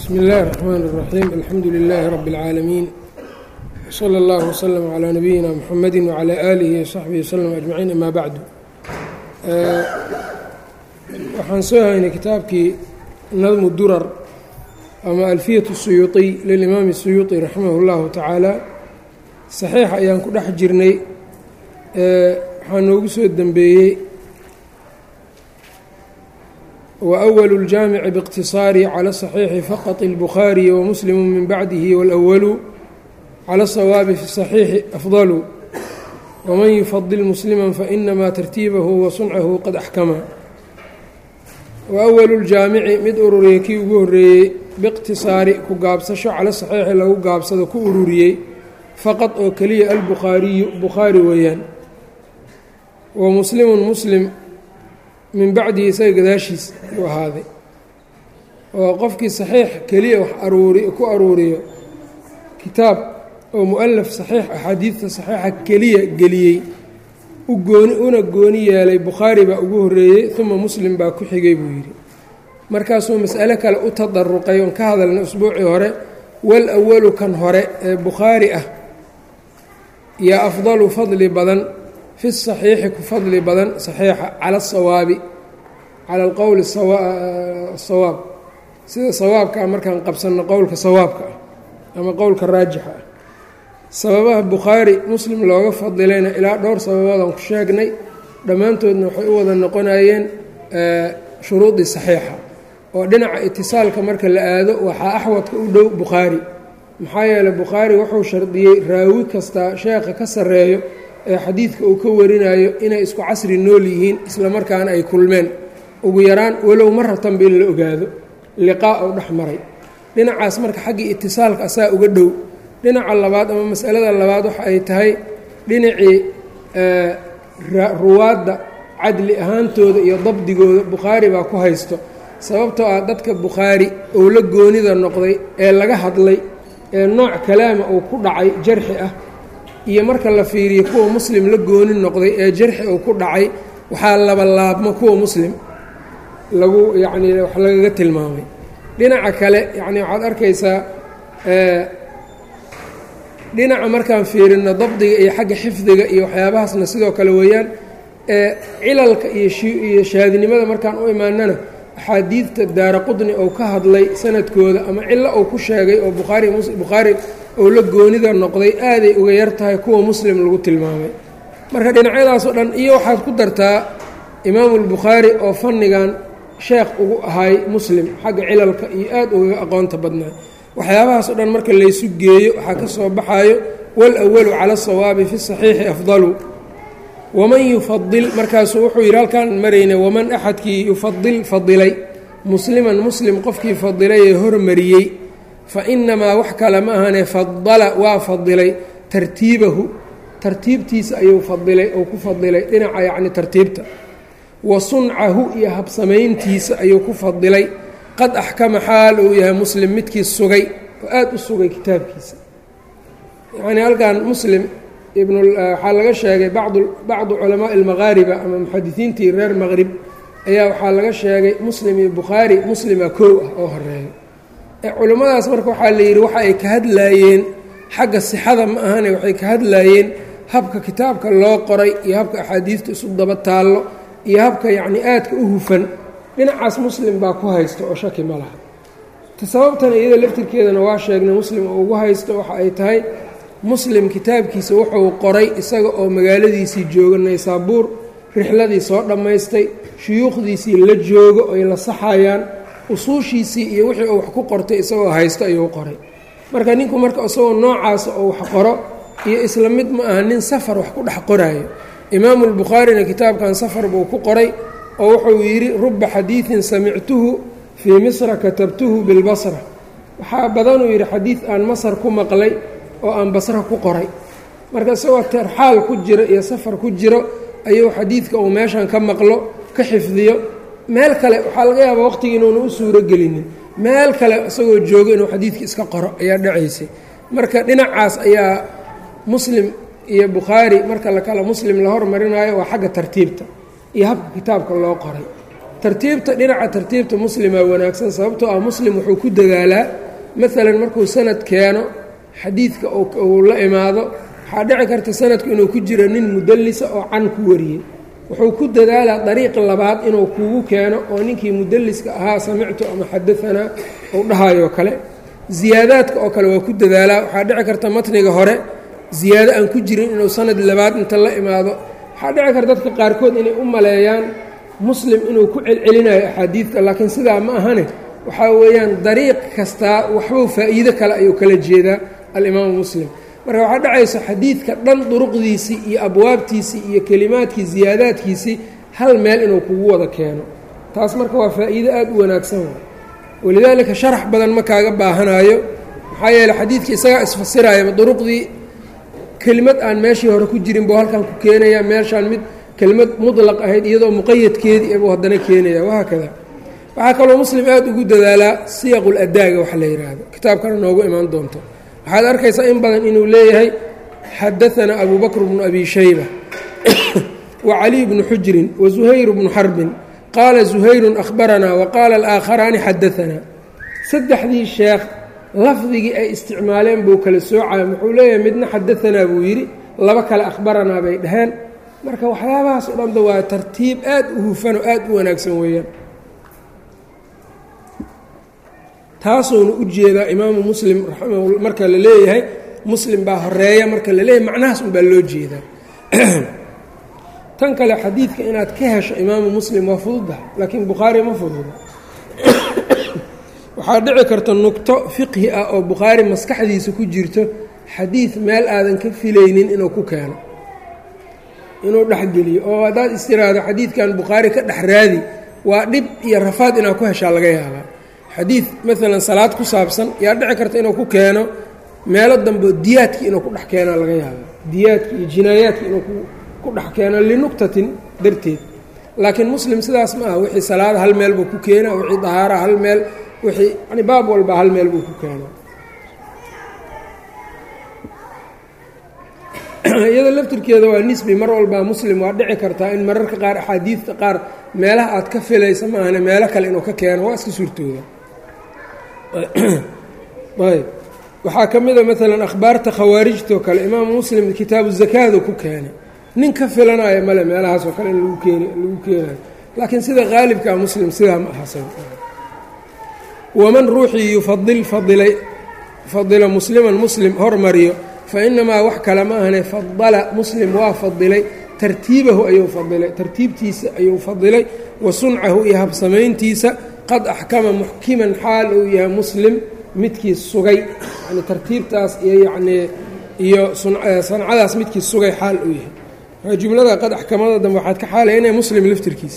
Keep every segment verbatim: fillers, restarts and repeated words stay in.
بسم الله الرحمن الرحيم الحمد لله رب العالمين وصلى الله وسلم على نبينا محمد وعلى آله وصحبه وسلم أجمعين أما بعد waxaan soo haynay kitaabkii nadmu durar ama alfiyat الsuyuuطiy lilimaam الsuyuuطi raximah اllahu tacaala saxiixa ayaan ku dhex jirnay waxaa noogu soo dembeeyey وأول الجامع باقتصار على الصحيح فقط البخاري ومسلم من بعده والأول على الصواب في الصحيح أفضل ومن يفضل مسلما فإنما ترتيبه وصنعه قد أحكما وأول الجامع mid ururiyey kii ugu horeeyey باqtiصaari ku gaabsasho calى صaxiixi lagu gaabsado ku ururiyey faqad oo keliya albukhaariyu bukhaari weeyaan wa muslimu muslim min bacdihi isaga gadaashiis ayuu ahaaday oo qofkii saxiix keliya wax aruuri ku aruuriyo kitaab oo mu'alaf saxiix axaadiidta saxiixa keliya geliyey u gooni una gooni yeelay bukhaari baa ugu horreeyey uma muslim baa ku xigay buu yidhi markaasuu mas'alo kale u tadaruqay oon ka hadalnay usbuucii hore wal awalu kan hore ee bukhaari ah yaa afdalu fadli badan fi saxiixi ku fadli badan saxiixa cala asawaabi cala alqowli asawaab sida sawaabkaa markaan qabsanno qowlka sawaabka ah ama qowlka raajixa ah sababaha bukhaari muslim looga fadilayna ilaa dhowr sababoodaan ku sheegnay dhammaantoodna waxay u wada noqonayeen shuruudii saxiixa oo dhinaca itisaalka marka la aado waxaa axwadka u dhow bukhaari maxaa yeeley bukhaari wuxuu shardiyey raawi kastaa sheekha ka sarreeyo ee xadiidka uu ka warinayo inay isku casri nool yihiin isla markaana ay kulmeen ugu yaraan walow maratanba in la ogaado liqaa ou dhex maray dhinacaas marka xaggii itisaalka asaa uga dhow dhinaca labaad ama masalada labaad waxa ay tahay dhinacii ruwaadda cadli ahaantooda iyo dabdigooda bukhaari baa ku haysto sababtoo ah dadka bukhaari ou la goonida noqday ee laga hadlay ee nooc kalaama uu ku dhacay jarxi ah iyo marka la fiiriyo kuwa muslim la gooni noqday ee jarxi uu ku dhacay waxaa laba laabma kuwa muslim lagu yacnii wax lagaga tilmaamay dhinaca kale yacni waxaad arkaysaa dhinaca markaan fiirino dabdiga iyo xagga xifdiga iyo waxyaabahaasna sidoo kale weeyaan ee cilalka iyoiyo shaadinimada markaan u imaanana axaadiidta daara qudni ou ka hadlay sanadkooda ama cillo uu ku sheegay oo bukhaari bukhaari oo la goonida noqday aaday uga yar tahay kuwa muslim lagu tilmaamay marka dhinacyadaasoo dhan iyo waxaad ku dartaa imaamulbukhaari oo fannigan sheekh ugu ahay muslim xagga cilalka iyo aad ugaga aqoonta badnaa waxyaabahaasoo dhan marka laysu geeyo waxaa ka soo baxaayo wal awalu cala asawaabi fi saxiixi afdalu waman yufadil markaasuu wuxuu yidhi halkaan marayna waman axadkii yufadil fadilay musliman muslim qofkii fadilay ee hormariyey fa inamaa wax kale ma ahane fadala waa fadilay tartiibahu tartiibtiisa ayuu fadilay ou ku fadilay dhinaca yacni tartiibta wa suncahu iyo habsamayntiisa ayuu ku fadilay qad axkama xaal uu yahay muslim midkii sugay oo aad u sugay kitaabkiisa yacnii halkan muslim ibn waxaa laga sheegay bacdu bacdu culamaaءi almaqaariba ama muxadisiintii reer maqrib ayaa waxaa laga sheegay muslim iyo bukhaari muslima kow ah oo horeeyo ee culimmadaas marka waxaa la yidhi waxa ay ka hadlaayeen xagga sixada ma ahane waxay ka hadlaayeen habka kitaabka loo qoray iyo habka axaadiista isu daba taallo iyo habka yacni aadka u hufan dhinacaas muslim baa ku haysto oo shaki ma laha sababtan iyada laftirkeedana waa sheegnay muslim oo ugu haysto waxa ay tahay muslim kitaabkiisa wuxuu qoray isaga oo magaaladiisii jooga naysaabuur rixladii soo dhammaystay shuyuukhdiisii la joogo ay la saxayaan usuushiisii iyo wixii uu wax ku qortay isagoo haysto ayuu qoray marka ninku marka isagoo noocaasa oo wax qoro iyo isla mid ma aha nin safar wax ku dhex qoraayo imaamulbukhaarina kitaabkan safar buu ku qoray oo wuxuu yidhi ruba xadiidin samictuhu fii misra katabtuhu bilbasra waxaa badanuu yidhi xadiid aan masar ku maqlay oo aan basra ku qoray marka isagoo terxaal ku jiro iyo safar ku jiro ayuu xadiidka uu meeshan ka maqlo ka xifdiyo meel kale waxaa laga yaabaa waqtigii inuuna u suuro gelinin meel kale isagoo joogo inuu xadiidka iska qoro ayaa dhacaysay marka dhinacaas ayaa muslim iyo bukhaari marka la kala muslim la hormarinayo waa xagga tartiibta iyo habka kitaabka loo qoray tartiibta dhinaca tartiibta muslima wanaagsan sababtoo ah muslim wuxuu ku dadaalaa maalan markuu sanad keeno xadiidka uu la imaado waxaa dhici karta sanadku inuu ku jiro nin mudallisa oo can ku wariyey wuxuu ku dadaalaa dariiq labaad inuu kugu keeno oo ninkii mudalliska ahaa samictu ama xadaanaa uu dhahayoo kale ziyaadaadka oo kale waa ku dadaalaa waxaa dhici karta matniga hore ziyaado aan ku jirin inuu sanad labaad inta la imaado waxaa dhici karta dadka qaarkood inay u maleeyaan muslim inuu ku celcelinayo axaadiidta laakiin sidaa ma ahane waxaa weeyaan dariiq kastaa waxbuu faa'iido kale ayuu kala jeedaa alimaamu muslim marka waxaa dhacaysa xadiidka dhan duruqdiisii iyo abwaabtiisii iyo kelimaadkii ziyaadaadkiisii hal meel inuu kugu wada keeno taas marka waa faa'iido aad u wanaagsan wa walidaalika sharax badan ma kaaga baahanaayo maxaa yeeley xadiidkii isagaa isfasiraayaba duruqdii kelimad aan meeshii hore ku jirin buu halkan ku keenayaa meeshaan mid kelimad mudlaq ahayd iyadoo muqayadkeedii buu haddana keenaya wahaakada waxaa kaloo muslim aad ugu dadaalaa siyaqul adaaga waxa la yidhaahdo kitaabkana noogu imaan doonto waxaad arkaysaa in badan inuu leeyahay xadaanaa abu bakr bnu abi shayba wa caliy bnu xujrin wa zuhayr bnu xarbin qaala zuhayrun akhbaranaa wa qaala alaakharaani xadaanaa saddexdii sheekh lafdigii ay isticmaaleen buu kala soocaya wuxuu leeyahay midna xadaanaa buu yidhi laba kale akhbaranaa bay dhaheen marka waxyaabahaas o dhanba waa tartiib aad u hufan oo aad u wanaagsan weeyaan taasuuna u jeedaa imaamu muslim raximah marka la leeyahay muslim baa horeeya marka la leeyahay macnahaas unbaa loo jeedaa tan kale xadiidka inaad ka hesho imaamu muslim waa fududaha laakiin bukhaari ma fududa waxaa dhici karta nugto fiqhi ah oo bukhaari maskaxdiisa ku jirto xadiid meel aadan ka filaynin inuu ku keeno inuu dhexgeliyo oo haddaad istiraahdo xadiidkan bukhaari ka dhex raadi waa dhib iyo rafaad inaad ku heshaa laga yaabaa xadiid maalan salaad ku saabsan yaa dhici karta inuu ku keeno meelo dambe diyaadkii inuu ku dhex keenaa laga yaabaa diyaadki iyo jinaayaadki inuu ku dhex keeno linugtatin darteed laakiin muslim sidaas ma aha wixii salaada hal meel buu ku keenaa wixii dahaara hal meel wixii yani baab walba hal meel buu ku keenaa iyada laftirkeeda waa nisbi mar walbaa muslim waa dhici kartaa in mararka qaar axaadiidta qaar meelaha aad ka filaysa ma ahane meelo kale inuu ka keeno waa iska suurtooda ayb waxaa ka mida maalan akhbaarta khawaarijtoo kale imaamu muslim kitaabu zakaadu ku keena nin ka filanaya male meelahaasoo kale in lagu keen lagu keenayo laakiin sida qaalibkaa muslim sidaa ma ahasan waman ruuxii yufadil fadilay fadila musliman muslim hormariyo fa inamaa wax kale ma ahane fadala muslim waa fadilay tartiibahu ayuu fadilay tartiibtiisa ayuu fadilay wa suncahu iyo habsamayntiisa qad axkama muxkiman xaal uu yahay muslim midkii sugay yani tartiibtaas iyo yacnii iyo sancadaas midkii sugay xaal uu yahay jumlada qad axkamada dambe waxaad ka xaalaynaya muslim laftirkiisa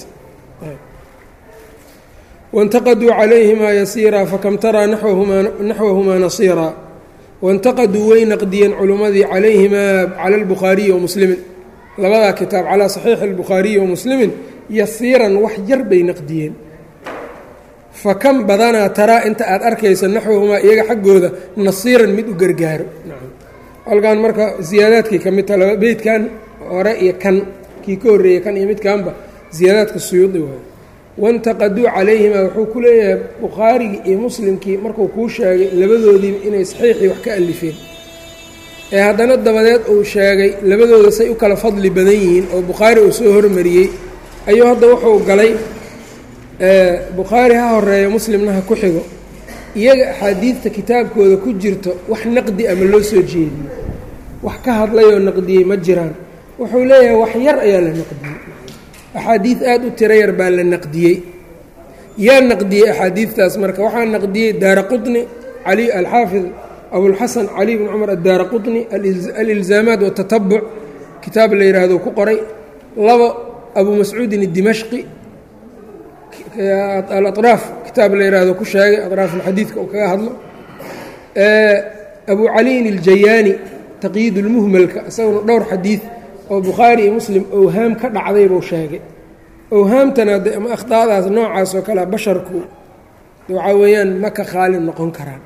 waاntaqaduu calayhimaa yasiiraa fakam taraa naxwahumaa nasiiraa waاntaqaduu way naqdiyeen culimmadii calayhimaa cala اlbukhaariyi wa muslimin labadaa kitaab calaa saxiixi اlbukhaariyi wa muslimin yasiiran wax yar bay naqdiyeen fakam badanaa taraa inta aad arkaysa naxwahumaa iyaga xaggooda nasiiran mid u gargaaro halkan marka ziyaadaadkii ka mid ta laba beydkan hore iyo kan kii ka horreeyey kan iyo midkanba ziyaadaadka suyuudi waayo waintaqaduu calayhimaa wuxuu ku leeyahay bukhaarigii iyo muslimkii markuu kuu sheegay labadoodiiba inay saxiixii wax ka alifeen ee haddana dabadeed uu sheegay labadooda say u kala fadli badan yihiin oo bukhaari uu soo hormariyey ayuu hadda wuxuu galay bukhaari ha horeeyo muslimna ha ku xigo iyaga axaadiidta kitaabkooda ku jirto wax naqdi ama loo soo jeediyey wax ka hadlayoo naqdiyey ma jiraan wuxuu leeyahay wax yar ayaa la naqdiyey axaadiid aad u tiro yar baa la naqdiyey yaa naqdiyey axaadiidtaas marka waxaa naqdiyey daara qutni cali alxaafid abulxasan cali bn cumar addaara qutni alilzaamaat watatabuc kitaab la yidhaahdo ku qoray labo abu mascuudin dimashqi alaطraaf kitaab la yidhaahdo ku sheegay aطraafulxadiidka uu kaga hadlo abu caliyin iljayaani taqyiid ulmuhmalka isaguna dhowr xadiid oo bukhaari iyo muslim owhaam ka dhacday buu sheegay owhaamtana de ama akhdaadaas noocaas oo kalea basharku waxaa weeyaan ma ka khaalin noqon karaan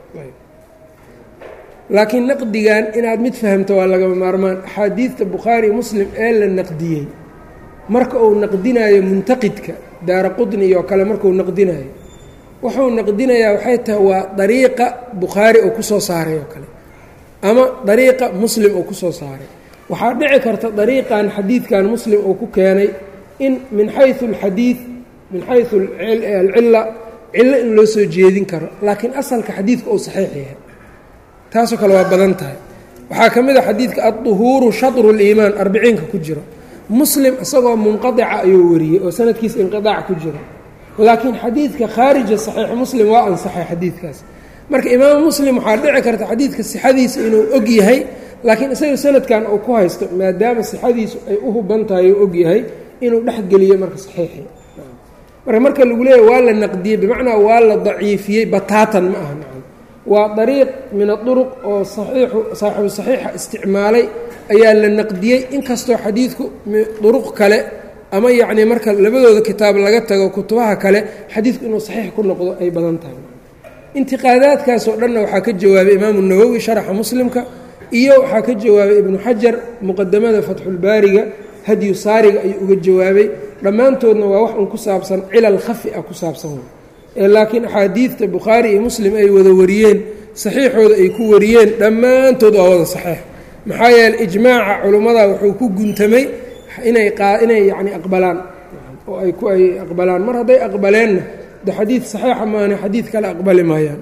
laakiin naqdigan inaad mid fahamto waa lagama maarmaan axaadiidta bukhaari muslim ee la naqdiyey marka uu naqdinayo muntaqidka daaraqutni iyo kale markuu naqdinayo wuxuu naqdinayaa waxay tahay waa dariiqa bukhaari uu ku soo saaray oo kale ama dariiqa muslim uu ku soo saaray waxaa dhici karta dariiqan xadiidkan muslim uu ku keenay in min xayu alxadiid min xayu alcilla cillo in loo soo jeedin karo laakiin asalka xadiidka uu saxiix yahay taasoo kale waa badan tahay waxaa ka mid a xadiidka adduhuuru shadru liimaan arbiciinka ku jiro muslim isagoo munqadica ayuu wariyey oo sanadkiisa inqidaac ku jiro laakiin xadiidka khaarija saxiix muslim waa ansaxay xadiidkaas marka imaamu muslim waxaa dhici karta xadiidka sixadiisa inuu og yahay laakiin isaga sanadkan uu ku haysto maadaama sixadiisu ay u huban tahay oo og yahay inuu dhexgeliyo marka saxiixi marka marka lagu leeyahy waa la naqdiyey bimacnaa waa la daciifiyey bataatan ma aha nacam waa dariiq min aduruq oo saxiixu saaxibu saxiixa isticmaalay ayaa la naqdiyey inkastoo xadiidku duruq kale ama yacnii marka labadooda kitaab laga tago kutubaha kale xadiidku inuu saxiix ku noqdo ay badan tahay intiqaadaadkaasoo dhanna waxaa ka jawaabay imaamu nawowi sharaxa muslimka iyo waxaa ka jawaabay ibnu xajar muqadamada fatxulbaariga hadyu saariga ayuu uga jawaabay dhammaantoodna waa wax un ku saabsan cilal khafi ah ku saabsan ee laakiin axaadiidta bukhaari iyo muslim ay wada wariyeen saxiixooda ay ku wariyeen dhammaantood waa wada saxiix maxaa yeele ijmaaca culummada wuxuu ku guntamay inay inay yacni aqbalaan oo ay ku ay aqbalaan mar hadday aqbaleenna de xadiid saxiixa maana xadiid kale aqbali maayaan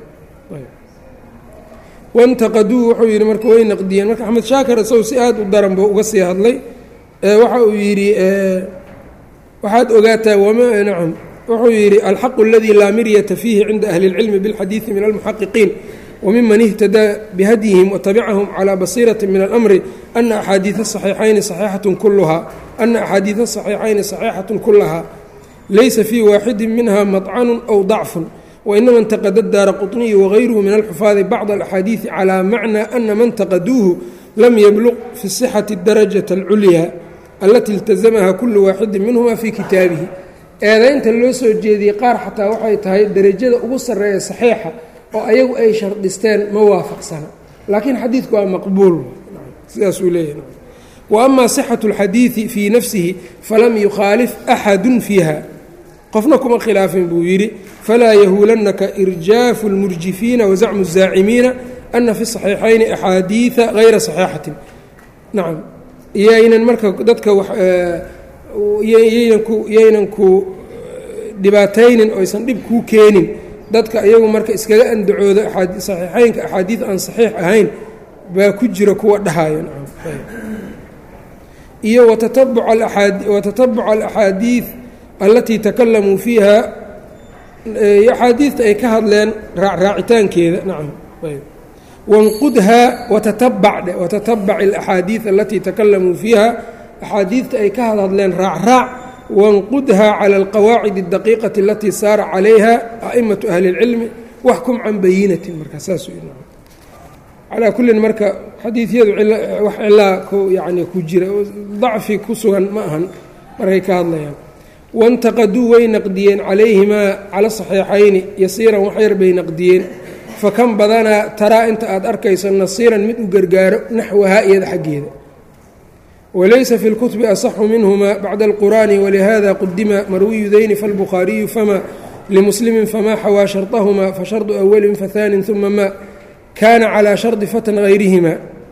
wantaqaduu wuxuu yidhi marka way naqdiyeen marka axmed shaakir isagu si aad u daran buu uga sii hadlay waxa uu yidhi waxaad ogaataa wama nacam wuxuu yidhi alxaqu aladii laa miryata fiihi cinda ahli اlcilmi biاlxadiidi min almuxaqiqiin wmiman ihtadaa bihadyihim watabicahum calى basiirati min alamri ana axaadiida saxiixayni saxiixatun kuluhaa ana axaadiida saxiixayni saxiixatu kulahaa laysa fii waaxidi minha maطcanu aw dacfun wainama اntaqada daara quطniyi wagayruhu min alxufaadi bacd alaxaadiidi calى macna ana man taqaduuhu lam yabluq fi sixati darajaة اlculyaa alati iltazamaha kulu waaxidi minhuma fii kitaabihi eedaynta loo soo jeediyey qaar xataa waxay tahay derajada ugu sarreeya saxiixa oo ayagu ay shardhisteen ma waafaqsana laakiin xadiidku waa maqbuul sidaasuu leeyahay wa amaa sixatu اlxadiidi fii nafsihi falam yukhaalif axadu fiiha qofna kuma khilaafin buu yidhi falaa yahuulannaka irjaafu اlmurjifiina wazacmu الzaacimiina ana fi saxiixayni axaadiida hayra saxiixatin nacam yaynan marka dadka yaynan ku dhibaataynin oo aysan dhib kuu keenin dadka iyagu marka iskaga andacooda saxiixeynka axaadiid aan saxiix ahayn baa ku jira kuwa dhahayo iyo watatabuca alaxaadiid allatii takalamuu fiiha axaadiidta ay ka hadleen raacraacitaankeeda nacam wanqudha watatabac watatabac alaxaadiid alatii takalamuu fiiha axaadiidta ay ka hadhadleen raacraac wanqudha cala alqawaacid اdaqiiqati alatii saara calayha a'imatu ahli اlcilmi waxkum can bayinatin marka saasuu calaa kullin marka xadiidyadu wax cilaa yani ku jira dacfi ku sugan ma ahan markay ka hadlayaan wاntaqaduu way naqdiyeen calayhimaa cala saxiixayni yasiiran wax yar bay naqdiyeen fakan badanaa taraa inta aad arkayso nasiiran mid u gargaaro naxwahaa iyada xaggeeda walaysa fi اlkutubi asaxu minhuma bacda اlqur'ani walihada qudima marwiyu dayni faاlbukhaariyu fama limuslimi fama xawaa sharطahuma fashardu awalin fahanin uma ma kana calىa shardi fatan gayrihima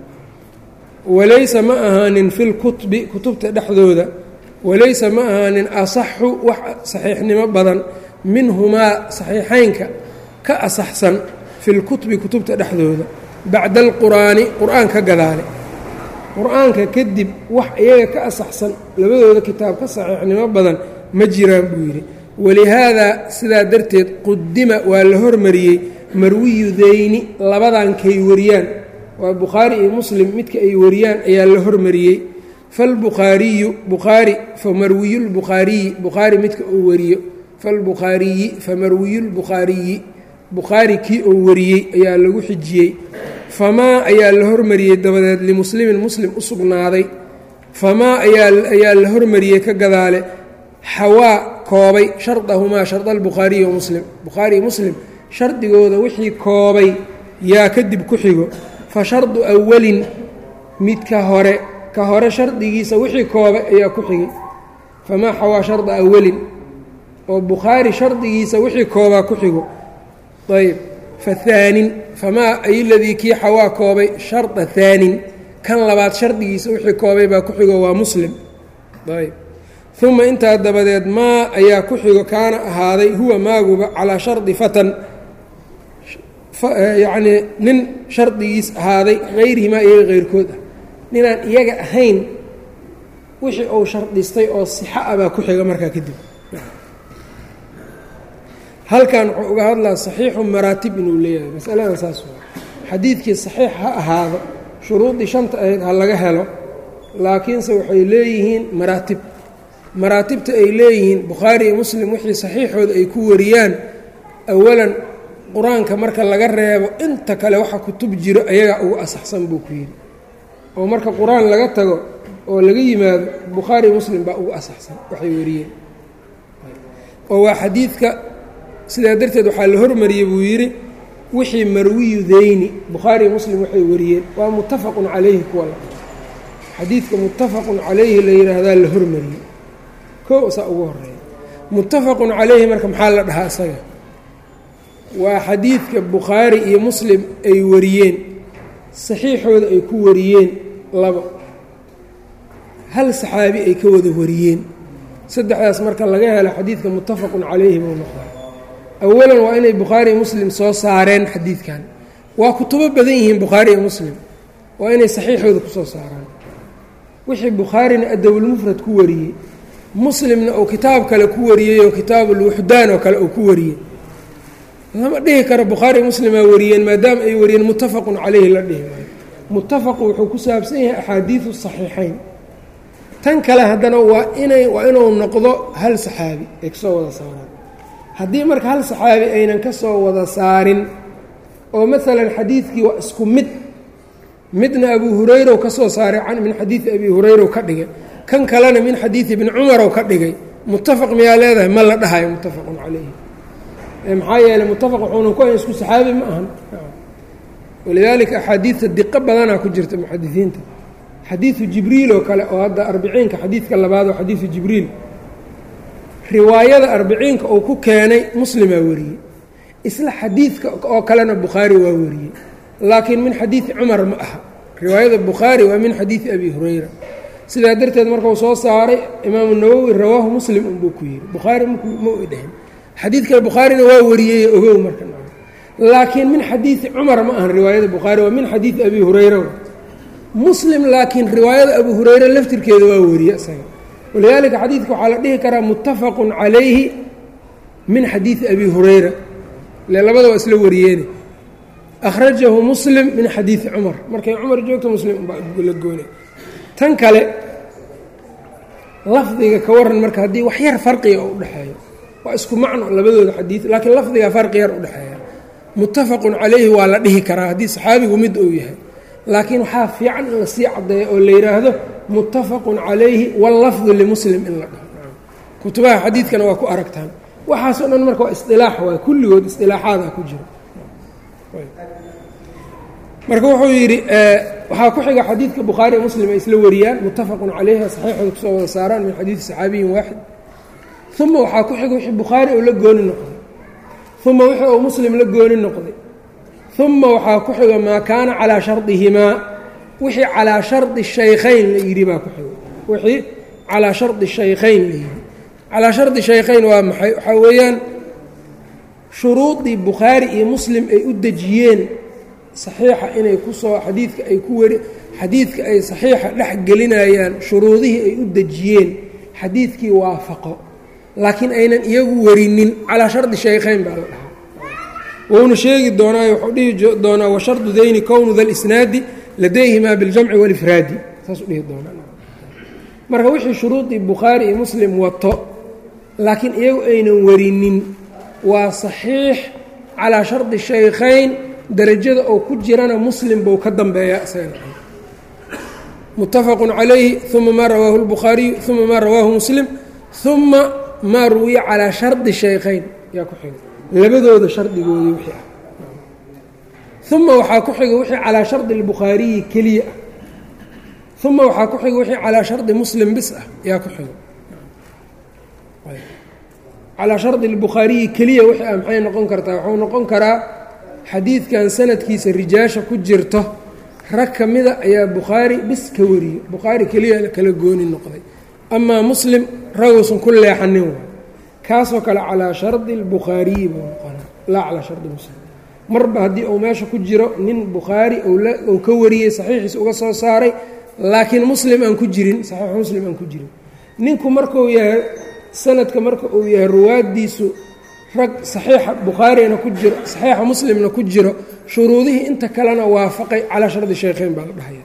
walaysa ma ahaanin fi lkutubi kutubta dhexdooda walaysa ma ahaanin asaxu wax saxiixnimo badan minhumaa saxiixaynka ka asaxsan fi lkutubi kutubta dhexdooda bacda alqur'aani qur'aan ka gadaale qur-aanka kadib wax iyaga ka asaxsan labadooda kitaab ka saxiixnimo badan ma jiraan buu yidhi walihaadaa sidaa darteed qudima waa la hormariyey marwiyu dayni labadan kay wariyaan waa bukhaari iyo muslim midka ay wariyaan ayaa la hormariyey falbukhaariyu bukhaari famarwiyu lbukhaariyi bukhaari midka uu wariyo falbukhaariyi famarwiyu lbukhaariyi bukhaari kii uu wariyey ayaa lagu xijiyey famaa ayaa la hormariyey dabadeed limuslimin muslim u sugnaaday famaa ayaa la hormariyey ka gadaale xawaa koobay shardahumaa sharda albukhaariyi wa muslim bukhaari muslim shardigooda wixii koobay yaa kadib ku xigo fa shardu awalin midka hore ka hore shardigiisa wixii koobay ayaa ku xigay famaa xawaa sharda awalin oo bukhaari shardigiisa wixii koobaa ku xigo ayb fathaanin famaa ay ladii kii xawaa koobay sharda haanin kan labaad shardigiisa wixii koobay baa ku xigo waa muslim ayb uma intaa dabadeed maa ayaa ku xigo kaana ahaaday huwa maaguba calaa shardi fatan yacnii nin shardigiis ahaaday hayrihimaa iyaga keyrkood ah ninaan iyaga ahayn wixii uu shardistay oo sixa ah baa ku xiga markaa kadib halkan wuxuu uga hadlaa saxiixu maraatib inuu leeyahay masaladan saas waa xadiidkii saxiix ha ahaado shuruudii shanta ahayd ha laga helo laakiinse waxay leeyihiin maraatib maraatibta ay leeyihiin bukhaari iyo muslim wixii saxiixooda ay ku wariyaan awalan qur-aanka marka laga reebo inta kale waxa kutub jiro ayagaa ugu asaxsan buu ku yidhi oo marka qur-aan laga tago oo laga yimaado bukhaari muslim baa ugu asaxsan waxay wariyeen oo waa xadiidka sidaa darteed waxaa la hormariyey buu yidhi wixii marwiyu dayni bukhaari muslim waxay wariyeen waa muttafaqun calayhi kuwa la xadiidka muttafaqun calayhi la yidhaahdaa la hormariyey ko saa ugu horeeya muttafaqun calayhi marka maxaa la dhahaa isaga waa xadiidka bukhaari iyo muslim ay wariyeen saxiixooda ay ku wariyeen labo hal saxaabi ay ka wada wariyeen saddexdaas marka laga helo xadiidka muttafaqun calayhi buu noqdaa awalan waa inay bukhaari iyo muslim soo saareen xadiidkan waa kutubo badan yihiin bukhaari iyo muslim waa inay saxiixooda ku soo saaraan wixii bukhaarina adabulmufrad ku wariyey muslimna uu kitaab kale ku wariyey oo kitaabulwuxdaan oo kale uu ku wariyey lama dhihi karo bukhaari muslimaa wariyeen maadaama ay wariyeen muttafaqun calayhi la dhihi maayo muttafaqu wuxuu ku saabsan yahay axaadiidu saxiixayn tan kale haddana waa inay waa inuu noqdo hal saxaabi ay kasoo wada saaraan haddii marka hal saxaabi aynan ka soo wada saarin oo maalan xadiidkii waa isku mid midna abu hurayrow ka soo saaray can min xadiidi abi hurayrow ka dhigay kan kalena min xadiidi ibni cumarow ka dhigay muttafaq miyaa leedahay ma la dhahayo muttafaqun calayhi maxaa yeeley muttafaq wuxuuna ku hayn isku saxaabi ma ahan walidaalika axaadiidta diqo badanaa ku jirta muxadisiinta xadiidu jibriil oo kale oo hadda arbiciinka xadiidka labaad oo xadiidu jibriil riwaayada arbiciinka uu ku keenay muslimaa wariyey isla xadiidka oo kalena bukhaari waa wariyey laakiin min xadiidi cumar ma aha riwaayada bukhaari waa min xadiidi abi hurayra sidaa darteed markuu soo saaray imaamu nawowi rawaahu muslim unbuu ku yidhi bukhaari ma u dhehen xadiidkan bukhaarina waa wariyey ogow marka laakiin min xadiidi cumar ma ahan riwaayada bukhaari waa min xadiidi abi hurayra muslim laakiin riwaayada abu hurayra laftirkeeda waa wariye isaga walidaalika xadiidka waxaa la dhihi karaa muttafaqun calayhi min xadiidi abi hurayra ile labada waa isla wariyeene akhrajahu muslim min xadiidi cumar markay cumar joogto muslim baa la goonay tan kale lafdiga ka waran marka haddii wax yar farqiga oo udhexeeyo waa isku macno labadooda xadiid laakiin lafdiga farqi yar udhexeeya muttafaqun calayhi waa la dhihi karaa haddii saxaabigu mid uu yahay laakiin waxaa fiican in la sii caddeeyo oo la yidhaahdo muttafaqun calayhi wallafdu limuslim in la dhaho kutubaha xadiidkana waa ku aragtaan waxaasoo dhan marka waa isdilaax waay kulligood isdilaaxaadaa ku jira marka wuxuu yidhi waxaa ku xiga xadiidka bukhaari muslim ay isla wariyaan muttafaqun calayhi saxiixooda kusoo wada saaraan min xadiidi saxaabiyin waaxid uma waxaa ku xiga wixii bukhaari oo la gooni noqday uma wixii uu muslim la gooni noqday uma waxaa ku xiga maa kaana calaa shardihimaa wixii calaa shardi shaykhayn la yidhi baa ku xiga wixii calaa shardi shaykhayn la yidhi calaa shardi shaykhayn waa maxay waxaa weeyaan shuruudii bukhaari iyo muslim ay u dejiyeen saxiixa inay kusoo xadiidka ay ku wari xadiidka ay saxiixa dhex gelinayaan shuruudihii ay u dejiyeen xadiidkii waafaqo laakiin aynan iyagu warinin calaa shardi shaykhayn baa la dhahaa wuuna sheegi doonaayo wuxuu dhihi doonaa washardu dayni kownu da lisnaadi ladayhimaa biاljamci walifraadi saasuu dhihi doonaa marka wixii shuruudii bukhaari iyo muslim wato laakiin iyagu aynan warinin waa saxiix calaa shardi shaykhayn darajada oo ku jirana muslim buu ka dambeeyaa isagana muttafaqun calayhi uma maa rawaahu اlbukhaariyu uma maa rawaahu muslim uma maa ruwiya calaa shardi shaykhayn yaa ku xiga labadooda shardigoodii wixii ah uma waxaa ku xiga wixii calaa shardi اlbukhaariyi keliya ah uma waxaa ku xiga wixii calaa shardi muslim bis ah yaa ku xiga calaa shardi albukhaariyi keliya wixii ah maxay noqon kartaa wuxuu noqon karaa xadiidkan sanadkiisa rijaasha ku jirto rag ka mida ayaa bukhaari bis ka wariyey bukhaari keliya kala gooni noqday amaa muslim raguusan ku leexanin waay kaasoo kale calaa shardi albukhaariyi buu noqonaa laa calaa shardi muslim marba haddii uu meesha ku jiro nin bukhaari ou ka wariyey saxiixiisa uga soo saaray laakiin muslim aan ku jirin saxiixu muslim aan ku jirin ninku markuu yahay sanadka marka uu yahay ruwaaddiisu rag saxiixa bukhaarina ku jiro saxiixa muslimna ku jiro shuruudihii inta kalena waafaqay calaa shardi shaykheyn baa la dhahaya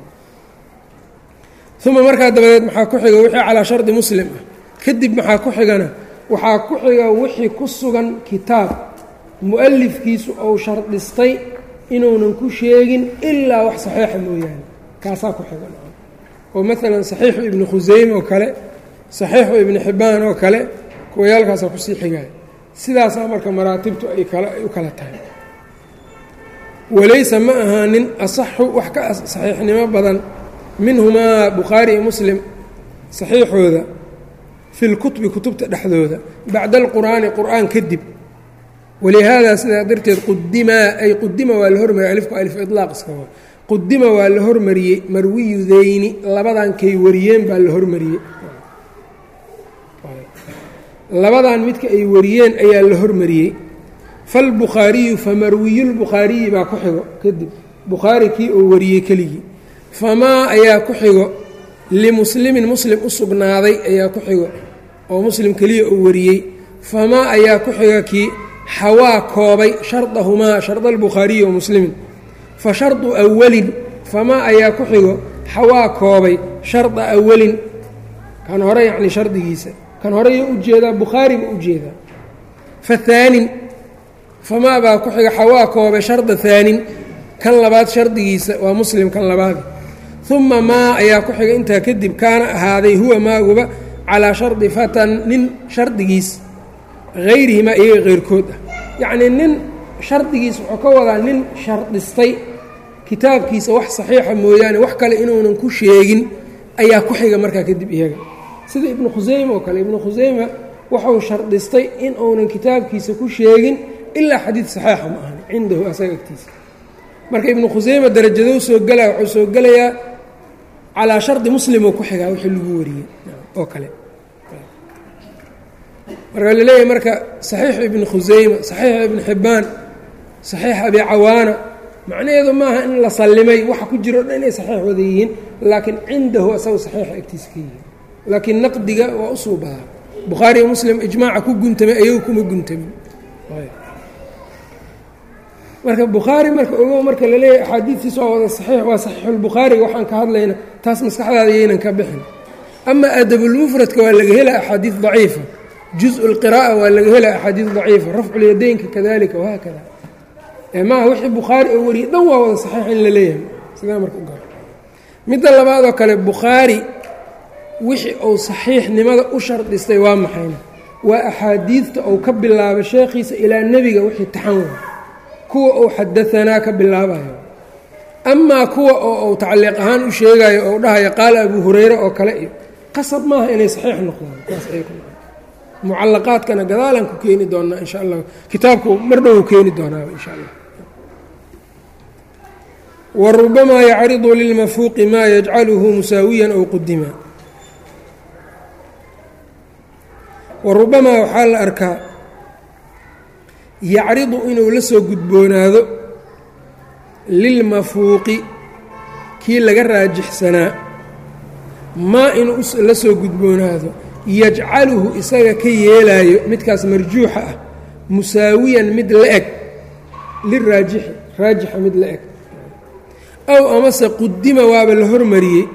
uma markaa dabadeed maxaa ku xiga wixii calaa shardi muslim ah kadib maxaa ku xigana waxaa ku xiga wixii ku sugan kitaab mu-alifkiisu ou shardhistay inuunan ku sheegin ilaa wax saxiixa mooyaane kaasaa ku xigan oo maalan saxiixu ibni khuseyme oo kale saxiixu ibni xibbaan oo kale kuwayaalkaasaa kusii xigaya sidaasaa marka maraatibtu ay kala ay u kala tahay walaysa ma ahaanin asaxu wax ka saxiixnimo badan minhumaa bukhaari iyo muslim saxiixooda fi lkutubi kutubta dhexdooda bacda alqur'aani qur'aan kadib walihaadaa sidaa darteed qudimaa ay qudima waa la hormariyey alifku alif ilaaq iska wa qudima waa la hormariyey marwiyudeyni labadan kay wariyeen baa la hormariyey labadan midka ay wariyeen ayaa la hormariyey falbukhaariyu famarwiyulbukhaariyi baa ku xigo kadib bukhaari kii uu wariyey keligii famaa ayaa ku xigo limuslimin muslim u sugnaaday ayaa ku xigo oo muslim keliya uu wariyey famaa ayaa ku xiga kii xawaa koobay shardahumaa sharda albukhaariyi wa muslimin fa shardu awalin famaa ayaa ku xigo xawaa koobay sharda awalin kan hore yacni shardigiisa kan horeyo ujeedaa bukhaari buu ujeedaa fa haanin famaa baa ku xiga xawaa koobay sharda haanin kan labaad shardigiisa waa muslim kan labaadi uma maa ayaa ku xiga intaa kadib kaana ahaaday huwa maaguba calaa shardi fatan nin shardigiis hayrihimaa iyaga keyrkood ah yacnii nin shardigiis wuxuu ka wadaa nin shardhistay kitaabkiisa wax saxiixa mooyaane wax kale inuunan ku sheegin ayaa ku xiga markaa kadib iyaga sida ibnu khuseyme oo kale ibnu khuseyme wuxuu shardhistay in uunan kitaabkiisa ku sheegin ilaa xadiid saxiixa ma ahan cindahu asaga agtiisa marka ibnu khuseyme darajadou soo gelaya wuxuu soo gelayaa calaa shardi muslimoo ku xigaa wixii lagu wariyey oo kale marka laleeyahay marka saxiixu ibni khuseyme saxiixu ibni xibbaan saxiix abi cawaana macnaheedu maaha in la sallimay waxa ku jiro dhan inay saxiix wada yihiin laakiin cindahu asaga saxiixa agtiisa ka yihiin laakiin naqdiga waa u suubadaa bukhaari iyo muslim ijmaaca ku guntamay ayagu kuma guntamin marka bukhaari marka ogow marka laleeyahay axaadiidtiisa waa wada saxiix waa saxiixulbukhaariga waxaan ka hadlayna taas maskaxdaada yaynan ka bixin ama adabulmufradka waa laga helaa axaadiid daciifa juz lqiraa'a waa laga helaa axaadiid daciifa rafculyadaynka kadalika wahaakada ee maaha wixii bukhaari oo wariyay dhan waa wada saxiix in la leeyahay sidaa marka u garo midda labaadoo kale bukhaari wixii uu saxiixnimada u shardhistay waa maxayna waa axaadiidta uu ka bilaabay sheekhiisa ilaa nebiga wixii taxan wa kuwa uu xadaanaa ka bilaabayo amaa kuwa oo uu tacliiq ahaan u sheegayo ou dhahayo qaala abu hurayre oo kale iyo qasab maaha inay saxiix noqdaan taas ay mucallaqaadkana gadaalaan ku keeni doonaa insha allah kitaabku mar dhow keeni doonaaba insha allah wa rubamaa yacridu lilmafuuqi maa yajcaluhu musaawiyan aw qudima wa rubamaa waxaa la arkaa yacridu inuu la soo gudboonaado lilmafuuqi kii laga raajixsanaa maa inuu la soo gudboonaado yajcaluhu isaga ka yeelaayo midkaas marjuuxa ah musaawiyan mid la eg liraajixi raajixa mid la eg aw amase qudima waaba la hormariyey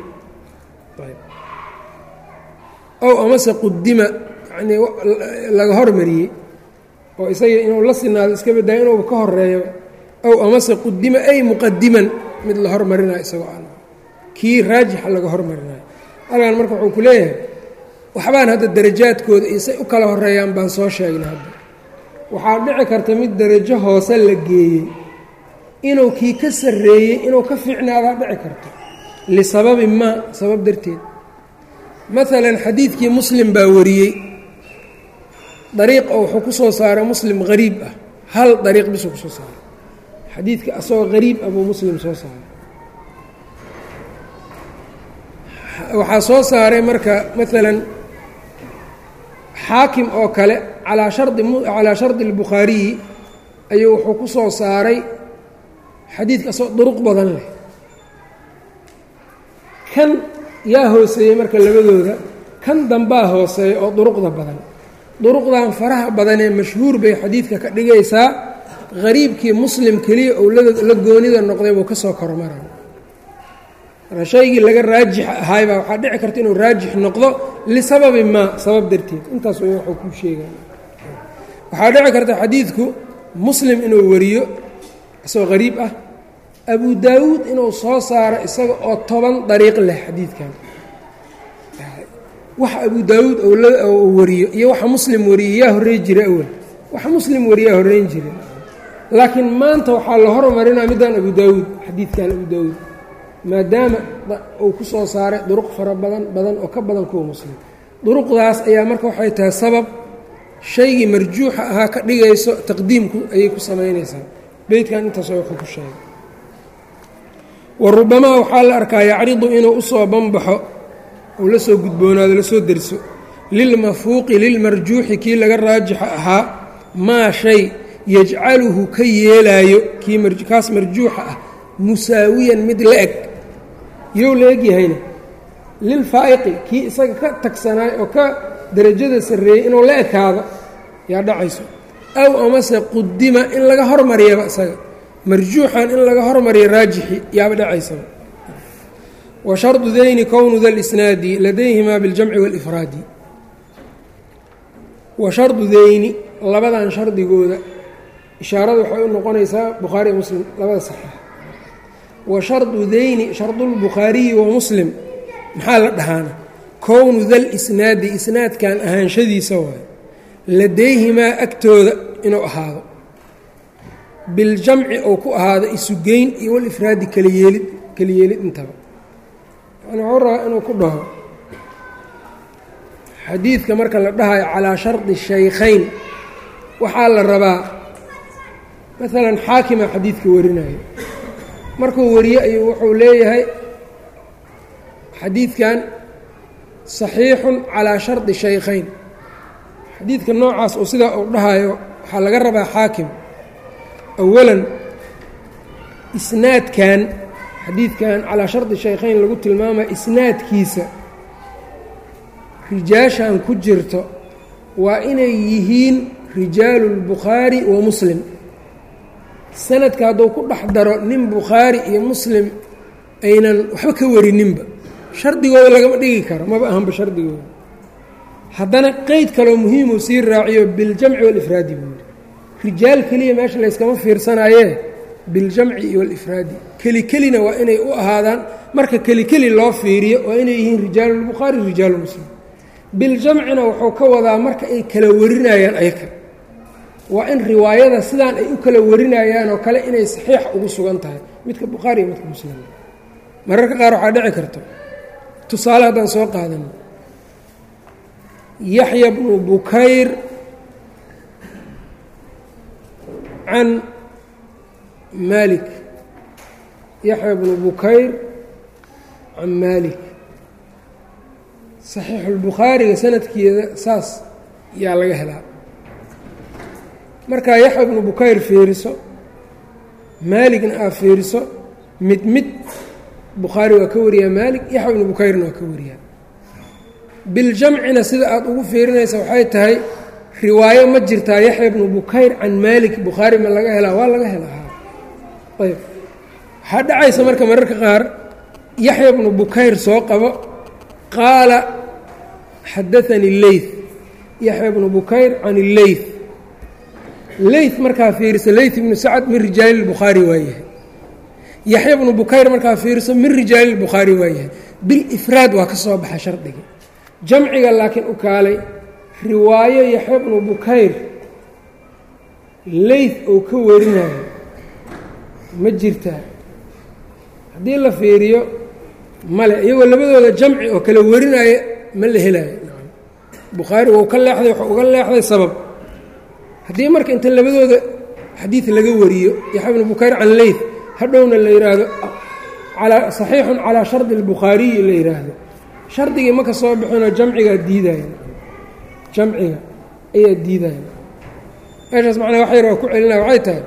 aw amase qudima yacnii laga hormariyey oo isaga inuu la sinaado iska badaayo inuuba ka horeeyo aw amase qudima ay muqadiman mid la hormarinayo isagoo aan kii raajixa laga hormarinayo halkan marka wuxuu ku leeyahay waxbaan hadda darajaadkooda iyo say u kala horeeyaan baan soo sheegnay hadda waxaa dhici karta mid darajo hoose la geeyey inuu kii ka sarreeyey inuu ka fiicnaadaa dhici karto lisababi maa sabab darteed maalan xadiidkii muslim baa wariyey dariiq oo wuxuu ku soo saaray muslim hariib ah, hal dariiq bisuu kusoo saaray xadiidka asagoo hariib ah buu muslim soo saaray. waxaa soo saaray marka maalan xaakim oo kale calaa shardi calaa shardi albukhaariyi ayuu wuxuu ku soo saaray xadiidka asagoo duruq badan leh. kan yaa hooseeyey marka labadooda, kan dambaa hooseeya oo duruqda badan. duruqdan faraha badanee mashhuur bay xadiidka ka dhigaysaa hariibkii muslim keliya ou la goonida noqday buu ka soo kormaray. marka shaygii laga raajix ahaybaa waxaa dhici karta inuu raajix noqdo lisababi maa, sabab darteed. intaas way waxuu kuu sheegaya. waxaa dhici karta xadiidku muslim inuu wariyo isagoo hariib ah, abu daawuud inuu soo saaro isaga oo toban dariiq leh xadiidkan. waxa abu daawuud ou wariyo iyo waxa muslim wariyo yaa horrey jira awal, waxa muslim wariyaa horreyn jira. laakiin maanta waxaa la hormarinaa middan abu daawuud, xadiidkan abu daawuud maadaama uu ku soo saaray duruq fara badan badan oo ka badan kuwa muslim. duruqdaas ayaa marka waxay tahay sabab shaygii marjuuxa ahaa ka dhigayso taqdiimku ayay ku samaynaysaa. beydkan intaasoo wuxuu ku sheegay. wa rubamaa waxaa la arkaa yacridu inuu usoo banbaxo uu la soo gudboonaado, la soo derso lilmafuuqi lilmarjuuxi kii laga raajixa ahaa maa shay yajcaluhu ka yeelaayo kii kaas marjuuxa ah musaawiyan mid la eg. yow la eg yahayna lilfaa'iqi kii isaga ka tagsanaay oo ka derajada sarreeyey inuu la ekaado yaa dhacayso. aw amase qudima in laga hormariyaba isaga marjuuxan in laga hormariyo raajixi yaaba dhacaysaba. wa shardu dayni kownu da lisnaadi ladayhimaa biاljamci wاlifraadi. wa shardu dayni labadan shardigooda ishaarada waxay u noqonaysaa bukhaari muslim labada saxiix. wa shardu dayni shardulbukhaariyi wa muslim maxaa la dhahaana kownu da lisnaadi isnaadkan ahaanshadiisa waayo ladayhimaa agtooda inuu ahaado biljamci oo ku ahaado isugeyn iyo walifraadi kalayeelid kalayeelid intaba. yani wuxuu rabaa inuu ku dhaho xadiidka marka la dhahayo calaa shardi shaykhayn waxaa la rabaa maalan xaakima xadiidka warinayo markuu wariye ayuu wuxuu leeyahay xadiidkan saxiixun calaa shardi shaykhayn. xadiidka noocaas oo sidaa uu dhahayo waxaa laga rabaa xaakim awalan isnaadkan xadiidkan calaa shardi shaykhayn lagu tilmaamaya isnaadkiisa rijaashan ku jirto waa inay yihiin rijaalu lbukhaari wa muslim. sanadka hadduu ku dhex daro nin bukhaari iyo muslim aynan waxba ka warininba shardigooda lagama dhigi karo, maba ahanba shardigooda. haddana qeyd kaloo muhiimuu sii raaciyo biاljamci wاlifraadi buu yidhi. rijaal keliya meesha layskama fiirsanayee biاljamci iyo wاlifraadi keli kelina waa inay u ahaadaan. marka keli keli loo fiiriyo waa inay yihiin rijaalu lbukhaari rijaalu muslim. biljamcina wuxuu ka wadaa marka ay kala warinayaan ayaka waa in riwaayada sidaan ay u kala warinayaan oo kale inay saxiix ugu sugan tahay midka bukhaari iyo midka muslim. mararka qaar waxaa dhici karto tusaale haddaan soo qaadano yaxya bnu bukayr can maalik yaxya bnu bukayr can maalik saxiixulbukhaariga sanadkeeda saas yaa laga helaa. markaa yaxya bnu bukayr fiiriso maaligna aa fiiriso mid mid bukhaari waa ka wariyaa maalik, yaxya bnu bukayrna waa ka wariyaa. biljamcina sida aada ugu fiirinaysa waxay tahay riwaayo ma jirtaa yaxya bnu bukayr can maalik bukhaari ma laga helaa? waa laga helaa. ayb waxaa dhacaysa marka mararka qaar yaxya bnu bukayr soo qabo qaala xadaanii leyth, yaxya bnu bukayr can illeyth. leyth markaa fiiriso leyth ibnu sacad min rijaali lbukhaari waa yahay. yaxya bnu bukayr markaa fiiriso min rijaali lbukhaari waa yahay. bilifraad waa ka soo baxa shardiga. jamciga laakiin u kaalay riwaayo yaxya bnu bukayr leyth oo ka warinayo ma jirtaa? haddii la fiiriyo male, iyagoo labadooda jamci oo kala warinaya ma la helayo. bukhaari wuu ka leexday wuxuu uga leexday sabab haddii marka inta labadooda xadiid laga wariyo yaxya bnu bukayr can leyth hadhowna la yidhaahdo alaa saxiixun calaa shardi albukhaariyi la yidhaahdo shardigii maka soo bixinoo jamcigaa diidaya jamciga ayaa diidaya meeshaas macnaa wax yar waa ku celinaya waxay tahay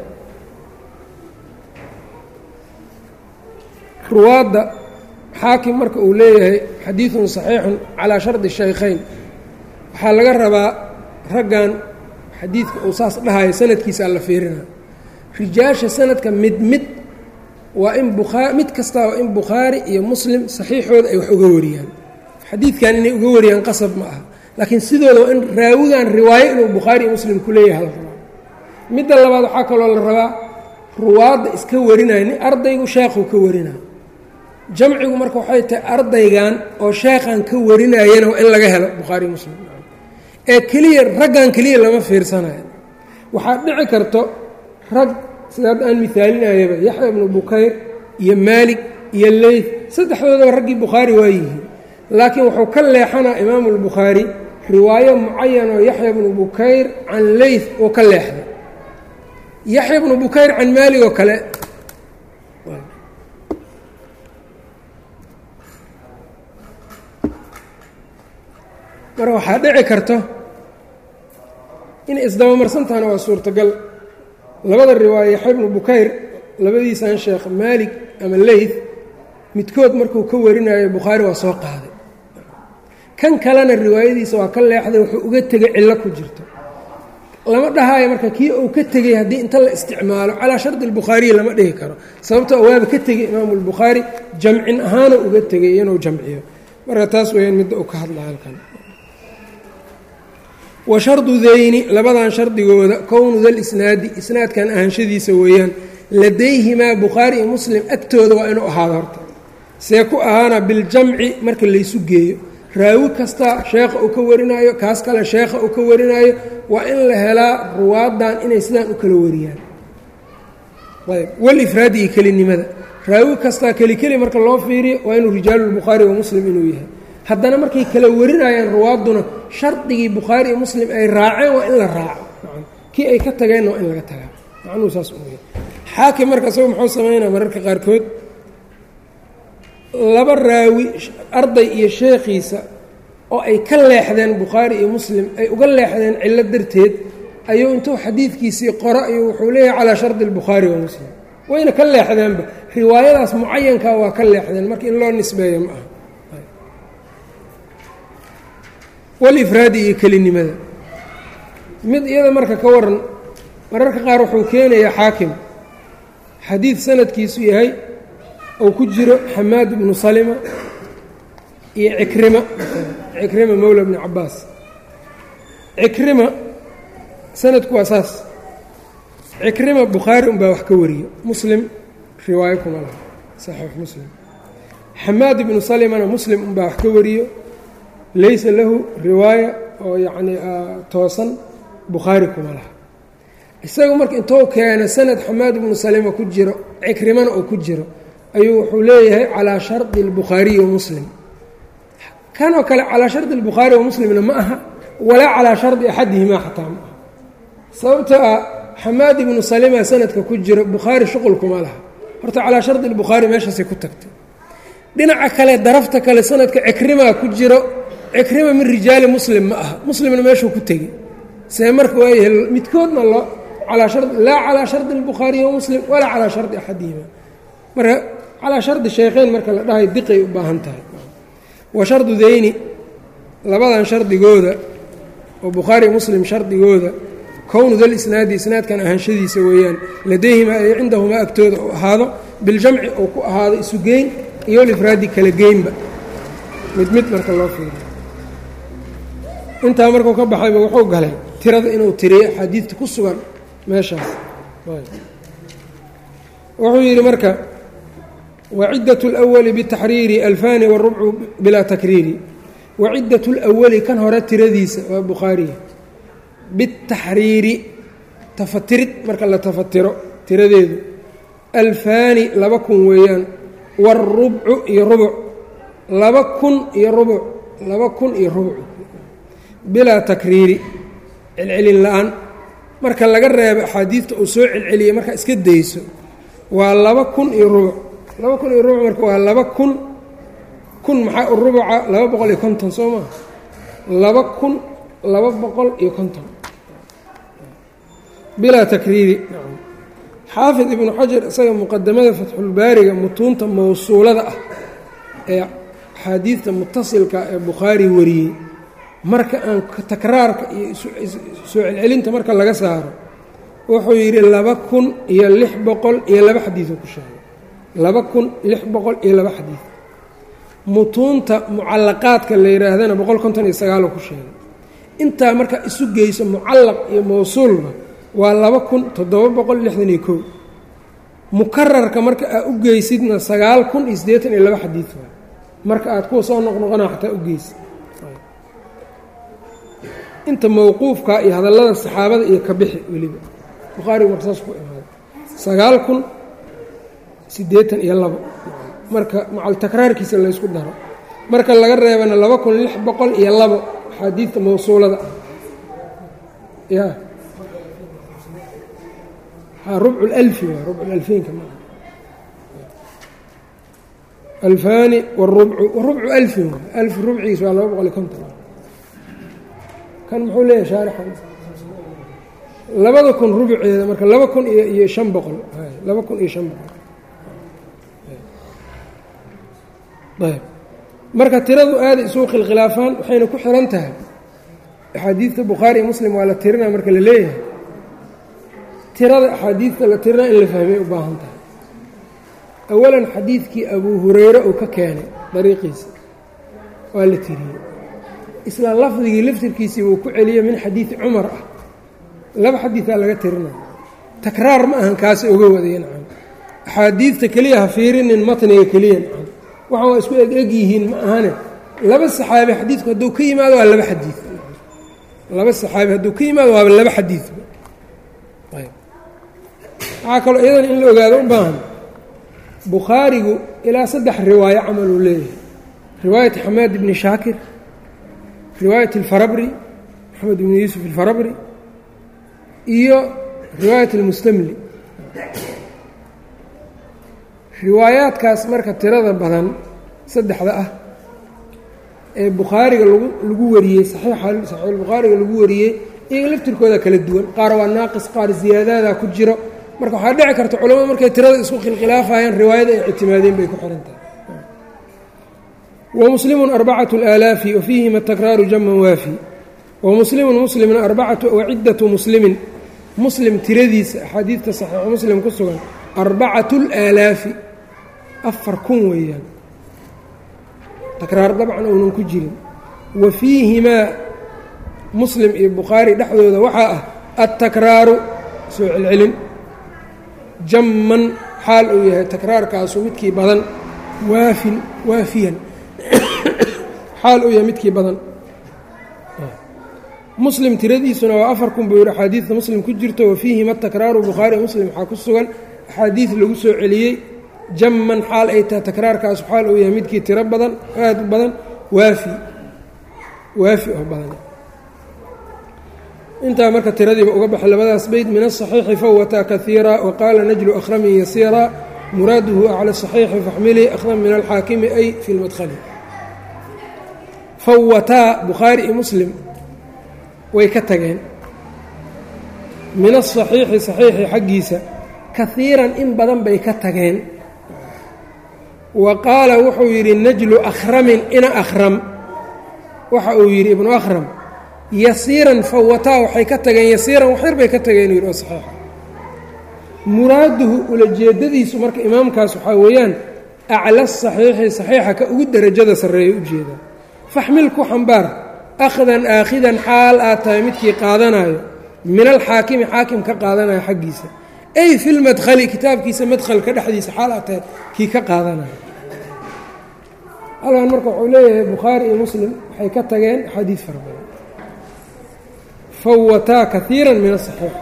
ruwaadda xaakim marka uu leeyahay xadiidun saxiixun calaa shardi shaykhayn waxaa laga rabaa raggan xadiidka uu saas dhahayo sanadkiisa alla fiirina rijaasha sanadka mid mid waa in bukhaa mid kastaa waa in bukhaari iyo muslim saxiixooda ay wax uga wariyaan xadiidkan inay uga wariyaan qasab ma aha laakiin sidooda waa in raawigan riwaayo inuu bukhaari iyo muslim ku leeyahay la rabaa midda labaad waxaa kaloo la rabaa ruwaadda iska warinaya nin ardaygu sheekhuu ka warinaya jamcigu marka waxay tahay ardaygan oo sheekhan ka warinayana waa in laga helo bukhaari muslim ee keliya raggan keliya lama fiirsanayo waxaa dhici karto rag sida hadda aan mihaalinayaba yaxya ibnu bukayr iyo maalik iyo leyth saddexdoodaba raggii bukhaari waa yihiin laakiin wuxuu ka leexanaa imaamu albukhaari riwaayo mucayan oo yaxya ibnu bukayr can leyth oo ka leexday yaxya ibnu bukayr can maalik oo kale marka waxaa dhici karto inay isdabamarsantaana waa suurtagal labada riwaayo yaxya ibnu bukayr labadiisan sheekh maalik ama leyth midkood markuu ka warinayo bukhaari waa soo qaaday kan kalena riwaayadiisa waa ka leexday wuxuu uga tegay cillo ku jirto lama dhahaayo marka kii uu ka tegey haddii inta la isticmaalo calaa shardi albukhaariyi lama dhihi karo sababtoo waaba ka tegey imaamu albukhaari jamcin ahaana uga tegay inuu jamciyo marka taas weyaan midda uu ka hadla halkan wa shardu dayni labadan shardigooda kownu dal isnaadi isnaadkan ahanshadiisa weeyaan ladayhimaa bukhaari iyo muslim agtooda waa inuu ahaado horta see ku ahaana biljamci marka laysu geeyo raawi kasta sheekha uu ka warinaayo kaas kale sheekha uu ka warinaayo waa in la helaa ruwaadan inay sidaan u kala wariyaan ayb walifraadi iyo kelinimada raawi kastaa keli keli marka loo fiiriyo waa inuu rijaalulbukhaari wa muslim inuu yahay haddana markay kala warinayaan ruwaadduna shardigii bukhaari iyo muslim ay raaceen waa in la raaco kii ay ka tageenna waa in laga tagaa macnuhu saas u yahay xaakim marka isago muxuu samaynaa mararka qaarkood laba raawi arday iyo sheekhiisa oo ay ka leexdeen bukhaari iyo muslim ay uga leexdeen cillo darteed ayuu intuu xadiidkiisii qoro ayuu wuxuu leeyahay calaa shardi albukhaari wa muslim wayna ka leexdeenba riwaayadaas mucayankaa waa ka leexdeen marka in loo nisbeeyo ma aha walifraadi iyo kelinimada mid iyada marka ka waran mararka qaar wuxuu keenayaa xaakim xadiid sanadkiisu yahay ou ku jiro xamaad ibnu salima iyo cikrima cikrima mowla bni cabaas cikrima sanadku waa saas cikrima bukhaari unbaa wax ka wariyo muslim riwaayo kuma laha saxiix muslim xamaad ibnu salimana muslim unbaa wax ka wariyo laysa lahu riwaaya oo yacnii toosan bukhaari kuma laha isagu marka intou keeno sanad xamaad ibnu salima ku jiro cikrimana oo ku jiro ayuu wuxuu leeyahay calaa shardi albukhaariyi wa muslim kanoo kale calaa shardi albukhaari wa muslimna ma aha walaa calaa shardi axadihimaa xataa ma aha sababtoo ah xamaad ibnu salima sanadka ku jiro bukhaari shuqul kuma laha horta calaa shardi albukhaari meeshaasay ku tagtay dhinaca kale darafta kale sanadka cikrimaa ku jiro cikrima min rijaali muslim ma aha muslimna meeshuu ku tegey see marka waayahay midkoodna loo alaa shar laa calaa shardi albukhaariyi wa muslim walaa calaa shardi axadihimaa marka calaa shardi shaykheyn marka la dhahay diqay u baahan tahay wa shardu dayni labadan shardigooda oo bukhaari muslim shardigooda kownu dal isnaadi isnaadkan ahanshadiisa weeyaan ladayhimaa ay cindahumaa agtooda uu ahaado biljamci uu ku ahaado isugeyn iyo lifraadi kala geynba mid mid marka loo fiiriyo intaa markuu ka baxayba wuxuu galay tirada inuu tiriyo axaadiidta ku sugan meeshaas wuxuu yidhi marka waciddaة اlأwali bitaxriiri alfani wاrubcu bilaa takriiri waciddaة اlأwali kan hore tiradiisa waa bukhaariya bitaxriiri tafatirid marka la tafatiro tiradeedu alfaani laba kun weeyaan wاrubcu iyo rubuc laba kun iyo rubuc laba kun iyo rubuc bilaa takriiri celcelin la-aan marka laga reebo axaadiidta uu soo celceliyey markaa iska dayso waa laba kun iyo rubuc laba kun iyo rubuc marka waa laba kun kun maxaa u rubuca laba boqol iyo konton soo maa laba kun laba boqol iyo konton bilaa takriiri xaafid ibnu xajar isaga muqadamada fatxulbaariga mutuunta mawsuulada ah ee axaadiidta mutasilka ee bukhaari wariyey marka aan takraarka iyo soo celcelinta marka laga saaro wuxuu yidhi laba kun iyo lix boqol iyo laba xadiioo ku sheegay laba kun lix boqol iyo laba xadiid mutuunta mucallaqaadka la yidhaahdana boqol konton iyo sagaaloo ku sheegay intaa marka isu geyso mucallaq iyo mawsuulba waa laba kun toddoba boqol lixdan iyo kow mukararka marka aad u geysidna sagaal kun iyo siddeetan iyo laba xadiid waay marka aad kuwa soo noqnoqona xataa u geysid inta mawquufka iyo hadallada saxaabada iyo ka bixi weliba bukhaarigu marka saas ku imaaday sagaal kun siddeetan iyo labo marka macal takraarkiisa laysku daro marka laga reebana laba kun lix boqol iyo labo axaadiidta mawsuulada ah ya rubcu lalfi waa rubcu lalfiinka ma alfaani warubcu warubcu alfin waa alf rubcigiisa waa laba boqol iyo konton kan muxuu leeyahay shaarixan labada kun rubuceeda marka laba kun iyo iyo shan boqol laba kun iyo shan boqol ayb marka tiradu aaday isugu khilkhilaafaan waxayna ku xiran tahay axaadiidta bukhaari iyo muslim waa la tirinaa marka la leeyahay tirada axaadiidta la tirinaa in la fahmay u baahan tahay awalan xadiidkii abuu hureyre uu ka keenay dariiqiisa waa la tiriyey isla lafdigii laftirkiisii wuu ku celiyey min xadiidi cumar ah laba xadiidaa laga tirinaya takraar ma ahan kaasi oga wadaya nacam axaadiidta keliya ha fiirinin matniga keliya nacam waxaan waa isku eg eg yihiin ma ahane laba saxaabi xadiidku hadduu ka yimaado waa laba xadiid laba saxaabi hadduu ka yimaado waaba laba xadiid ayb waxaa kaloo iyadan in la ogaado u baahan bukhaarigu ilaa saddex riwaayo camal uu leeyahay riwaayat xamaad ibni shaakir riwaayat alfarabri maxamed ibni yuusuf alfarabri iyo riwaayat almustamli riwaayaadkaas marka tirada badan saddexda ah ee bukhaariga lagu lagu wariyey saxiixa saxiixulbukhaariga lagu wariyey iyaga laftirkooda kala duwan qaar waa naaqis qaar ziyaadaada ku jiro marka waxaa dhici karta culamadu markay tirada isku khilkhilaafayaan riwaayada ay ictimaadeen bay ku xihan tahay wamuslimun arbacatu alaalaafi wa fiihima takraaru jaman waafi wamuslimun muslimna arbacatu waciddatu muslimin muslim tiradiisa axaadiidta saxiixu muslim ku sugan arbacatu alaalaafi afar kun weeyaan takraar dabcan uunan ku jirin wa fiihimaa muslim iyo bukhaari dhexdooda waxaa ah adtakraaru soo celcelin jamman xaal uu yahay takraarkaasu midkii badan waafin waafiyan xaal uu yahay midkii badan muslim tiradiisuna waa afar kun buu yihi axaadiidta muslim ku jirto wa fiihima takraaru bukhaari muslim waxaa ku sugan axaadiid lagu soo celiyey jamman xaal ay tahay takraarkaasu xaal uu yahay midkii tiro badan aad u badan waafi waafi oo badan intaa marka tiradiiba uga baxay labadaas beyd min aلصaxiixi fawataa kahiira waqaala najlu akhramin yasiira muraaduhu aclى الصaxiixi faxmili akhdan min alxaakimi ay fi اlmadkhali fawataa bukhaari iyo muslim way ka tageen min aلصaxiixi صaxiixi xaggiisa kahiiran in badan bay ka tageen wa qaala wuxuu yidhi najlu akhramin ina akhram waxa uu yidhi ibnu akhram yasiiran fawataa waxay ka tageen yasiiran waxyar bay ka tageen uu yidhi oo saxiixa muraaduhu ulajeedadiisu marka imaamkaas waxaa weeyaan acla saxiixi saxiixa ka ugu derajada sarreeya ujeeda faxmil ku xambaar akhdan aakhidan xaal aad tahay midkii qaadanayo min alxaakimi xaakim ka qaadanayo xaggiisa ay fi lmadkhali kitaabkiisa madkhalka dhexdiisa xaal aad tahay kii ka qaadanayo halkan marka wuxuu leeyahay bukhaari iyo muslim waxay ka tageen axaadiid fara badan fawataa kaiira min asaxiix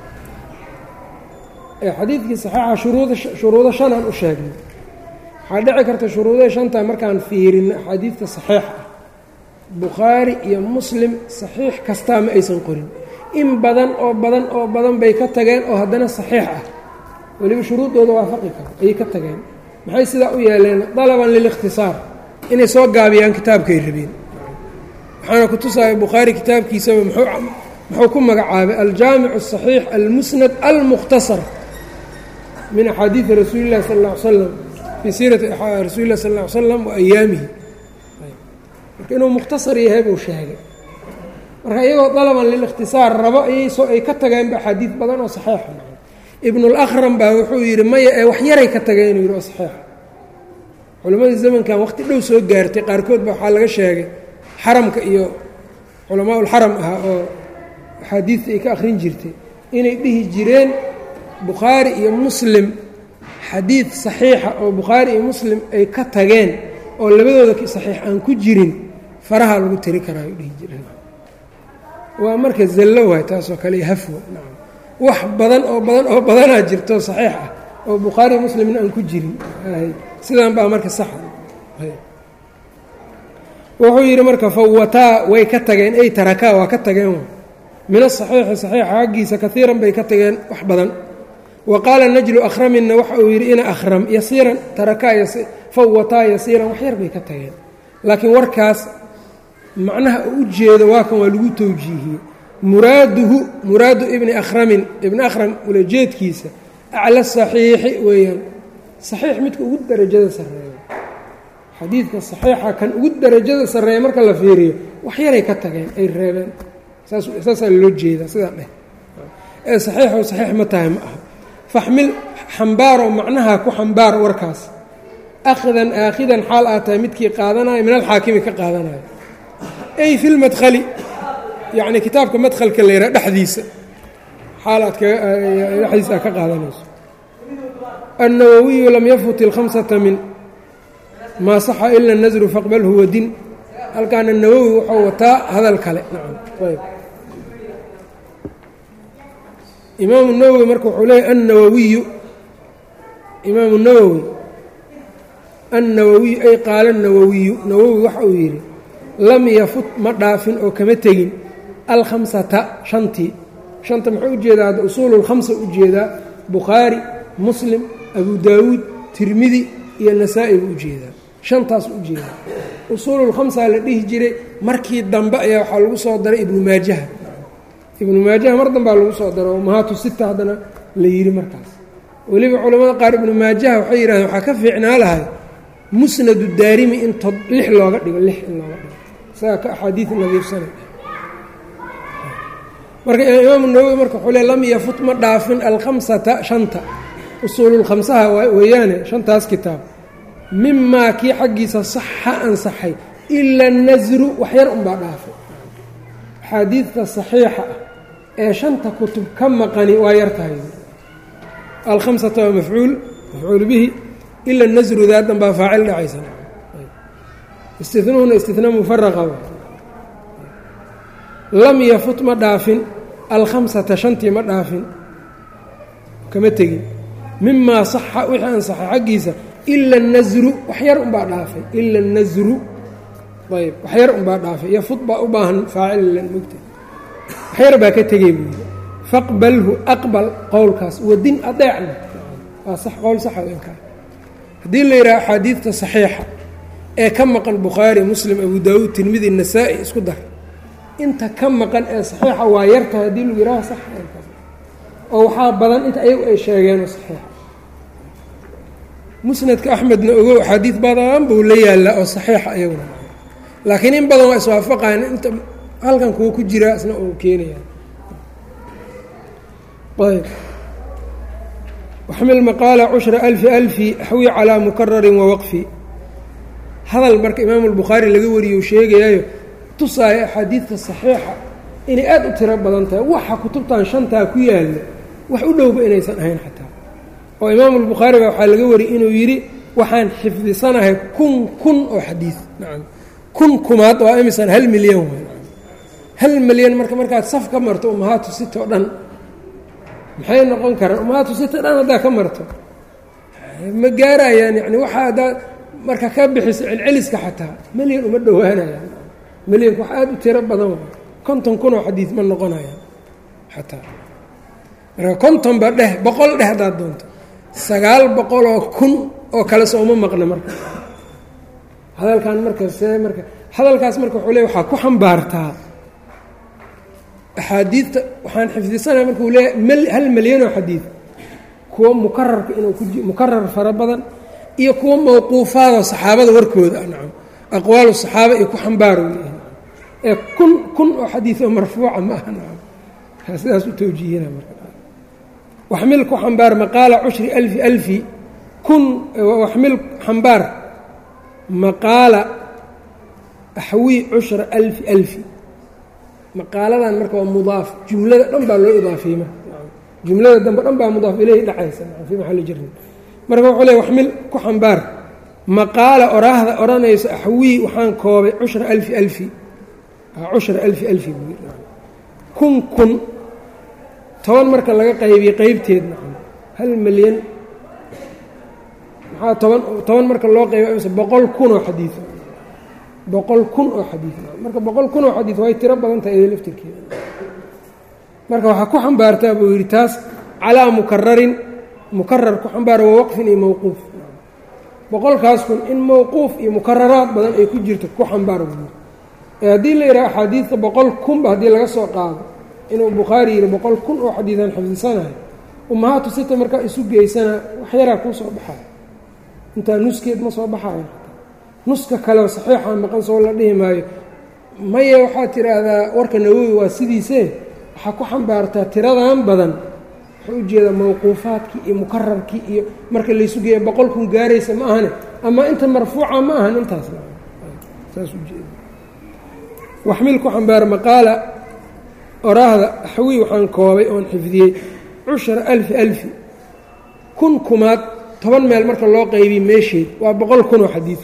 ee xadiidkii saxiixa shuruuda shuruudo shan aan u sheegnay waxaa dhici karta shuruudaha shanta markaan fiirino axaadiidta saxiixa ah bukhaari iyo muslim saxiix kastaa ma aysan qorin in badan oo badan oo badan bay ka tageen oo haddana saxiix ah weliba shuruuddooda waafaqi karo ayay ka tageen maxay sidaa u yeeleen dalaban lilikhtisaar inay soo gaabiyaan kitaabkay rabeen waxaana ku tusaya bukhaari kitaabkiisaba muxuu ku magacaabay aljaamicu asaxiix almusnad almukhtasar min axaadiidi rasuuli llahi sala alla ly slam fii siirati rasuuli llahi sal lla ly slam wa ayaamihi marka inuu mukhtasar yahay buu sheegay marka iyagoo dalaban lilikhtisaar rabo ayay soo ay ka tageenba axaadiid badan oo saxiixa ibnulakram baa wuxuu yidhi maya ee wax yaray ka tageen inuu yidhi oo saxiixa culammadii zamankan waqti dhow soo gaartay qaarkood ba waxaa laga sheegay xaramka iyo culamaaulxaram ah oo axaadiidta ay ka akhrin jirtay inay dhihi jireen bukhaari iyo muslim xadiid saxiixa oo bukhaari iyo muslim ay ka tageen oo labadooda saxiix aan ku jirin faraha lagu tiri karaa ay dhihi jireen waa marka zallo waay taasoo kale iyo hafwa nacam wax badan oo badan oo badanaa jirto saxiix ah oo bukhaari iyo muslimna aan ku jirin sidaan baa marka saxa wuxuu yidhi marka fawataa way ka tageen ay tarakaa waa ka tageen min asaxiixi saxiixa xaggiisa kaiiran bay ka tageen wax badan wa qaala najlu akhraminna waxa uu yidhi ina akhram yasiiran tarakaa fawataa yasiiran wax yar bay ka tageen laakiin warkaas macnaha u ujeedo waa kan waa lagu tawjiihiyey muraaduhu muraadu ibni akhramin ibni akhram ulajeedkiisa acla saxiixi weeyaan saxiix midka ugu darajada sarreeya xadiidka saxiixa kan ugu darajada sarreeya marka la fiiriyo wax yaray ka tageen ay reebeen saasaa loo jeedaa sidaa dheh ee saxiixoo saxiix ma tahay ma aha faxmil xambaaroo macnaha ku xambaar warkaas akhdan aakhidan xaal aad tahay midkii qaadanayo min alxaakimi ka qaadanayo ay fi lmadkhali yacni kitaabka madkhalka la yidhaha dhexdiisa xaal aad dhexdiisa aad ka qaadanayso annawawiyu lam yafut ilkhamsata min maa saxa ila nasru faqbalhu wadin halkaana nawowi wuxuu wataa hadal kale nacam ayb imaamu nawowi marka wuxuu leeyahy annawawiyu imaamu nawowi annawawiyu ay qaala nawowiyu nawowi waxa uu yidhi lam yafut ma dhaafin oo kama tegin alkhamsata shantii shanta muxuu ujeedaa hadda usuululkhamsa ujeedaa bukhaari muslim abu daawuud tirmidi iyo nasaa-i buu ujeedaa shantaas ujeedaa usuululkhamsaa la dhihi jiray markii dambe ayaa waxaa lagu soo daray ibnu maajaha ibnu maajaha mar dambaa lagu soo daray umahaatu sita haddana la yidhi markaas weliba culamada qaar ibnu maajaha waxay yidhahdeen waxaa ka fiicnaa lahay musnadu daarimi in tod lix looga dhigo lix in looga dhigo isagaa ka axaadiid nadiifsana marka imaamu nawowi marka wuxuu le lam yafut ma dhaafin alkhamsata shanta usuululkhamsaha weeyaane shantaas kitaab mimaa kii xaggiisa saxa ansaxay ila nasru waxyar unbaa dhaafay axaadiidta saxiixa ah ee shanta kutub ka maqani waa yar tahay alkhamsata waa mafcuul mafcuul bihi ila nasru daadan baa faacil dhacaysa istinuhuna istinaa mufaraqa lam yafut ma dhaafin alkhamsata shantii ma dhaafin kama tegin mimaa saxa wixii ansaxay xaggiisa ila nasru waxyar unbaa dhaafay ila nasru ayb waxyar unbaa dhaafay yafut baa u baahan faacil mogta waxyar baa ka tegey buu yidhi faqbalhu aqbal qowlkaas wadin adeecna waa sax qowl saxa inkaa haddii la yidhaha axaadiidta saxiixa ee ka maqan bukhaari muslim abu daawuud tirmidi nasaa-i isku dar inta ka maqan ee saxiixa waa yartahay haddii lagu yidhaha sax oo waxaa badan inta ayagu ay sheegeenoo saxiixa musnadka axmedna ogow axaadiid badan buu la yaallaa oo saxiixa iyaguna laakiin in badan waa iswaafaqayan inta halkan kuwa ku jiraa isna uu keenaya ayb waxmil maqaala cushra alfi alfi axwi calaa mukararin wawaqfi hadal marka imaamu albukhaari laga wariyo u sheegayaayo tusaayo axaadiidta saxiixa inay aada u tiro badan tahay waxa kutubtan shantaa ku yaalla wax u dhowba inaysan ahayn xataa oo imaamu albukhaariga waxaa laga wariyey inuu yidhi waxaan xifdisanahay kun kun oo xadiid nacam kun kumaad waa imisan hal milyan way hal milyan marka markaad saf ka marto umahaatu sita o dhan maxay noqon karaan umahaatu sita dhan haddaa ka marto ma gaarayaan yani waxaa haddaa marka ka bixiso celceliska xataa milyan uma dhowaanayaan milyanka wax aada u tiro badan waa konton kun oo xadiid ma noqonayaan xataa marka konton ba dheh boqol dheh haddaad doonto sagaal boqol oo kun oo kale sooma maqna marka hadalkan marka see marka hadalkaas marka wuxuu leey waxaa ku xambaartaa axaadiidta waxaan xifdisanaya marka uu leeyahay hal milyan oo xadiid kuwa mukararka inuu ku mukarar fara badan iyo kuwa mawquufaada saxaabada warkooda nacam aqwaalu saxaaba iyo ku xambaaro leeyahay ee kun kun oo xadiid oo marfuuca ma aha nacam sidaas u tawjiihina marka waxmil ku xambaar maqaala cushri alfi alfi kun waxmil xambaar maqaala axwii cushra alfi alfi maqaaladan marka waa mudaaf jumlada dhan baa loo idaafiyey marka jumlada dambe dhan baa mudaaf ilayhi dhacaysa fii maxalli jarrin marka wuxuu leey waxmil ku xambaar maqaala oraahda odhanaysa axwii waxaan koobay cushra alfi alfi cushra alfi alfi buu kun kun toban marka laga qaybiyey qeybteed nacam hal milyan maxaa toban toban marka loo qaybiy mise boqol kun oo xadiid boqol kun oo xadiid marka boqol kun oo xadiid way tiro badan tahay iyada laftirkeeda marka waxaa ku xambaartaa buu yidhi taas calaa mukararin mukarar ku xambaara wa waqfin iyo mawquuf boqolkaas kun in mawquuf iyo mukararaad badan ay ku jirto ku xambaara buu yidhi ee haddii la yidhaha axaadiidta boqol kunba haddii laga soo qaado inuu bukhaari yidhi boqol kun oo xadiidaan xifdisanahay ummahaatu sita markaa isu geysana wax yaraa kuu soo baxayo intaa nuskeed ma soo baxayo nuska kaleo saxiixa maqan soo la dhihi maayo maye waxaad tidhaahdaa warka nawowi waa sidiisee waxaa ku xambaartaa tiradan badan wuxuu ujeedaa mawquufaadkii iyo mukararkii iyo marka laysu geeya boqol kun gaaraysa ma ahane ama inta marfuuca ma ahan intaas saas ujeeda waxmil ku xambaar maqaala oraahda axwii waxaan koobay oon xifdiyey cushra alfi alfi kun kumaad toban meel marka loo qaybiy meesheed waa boqol kun oo xadiid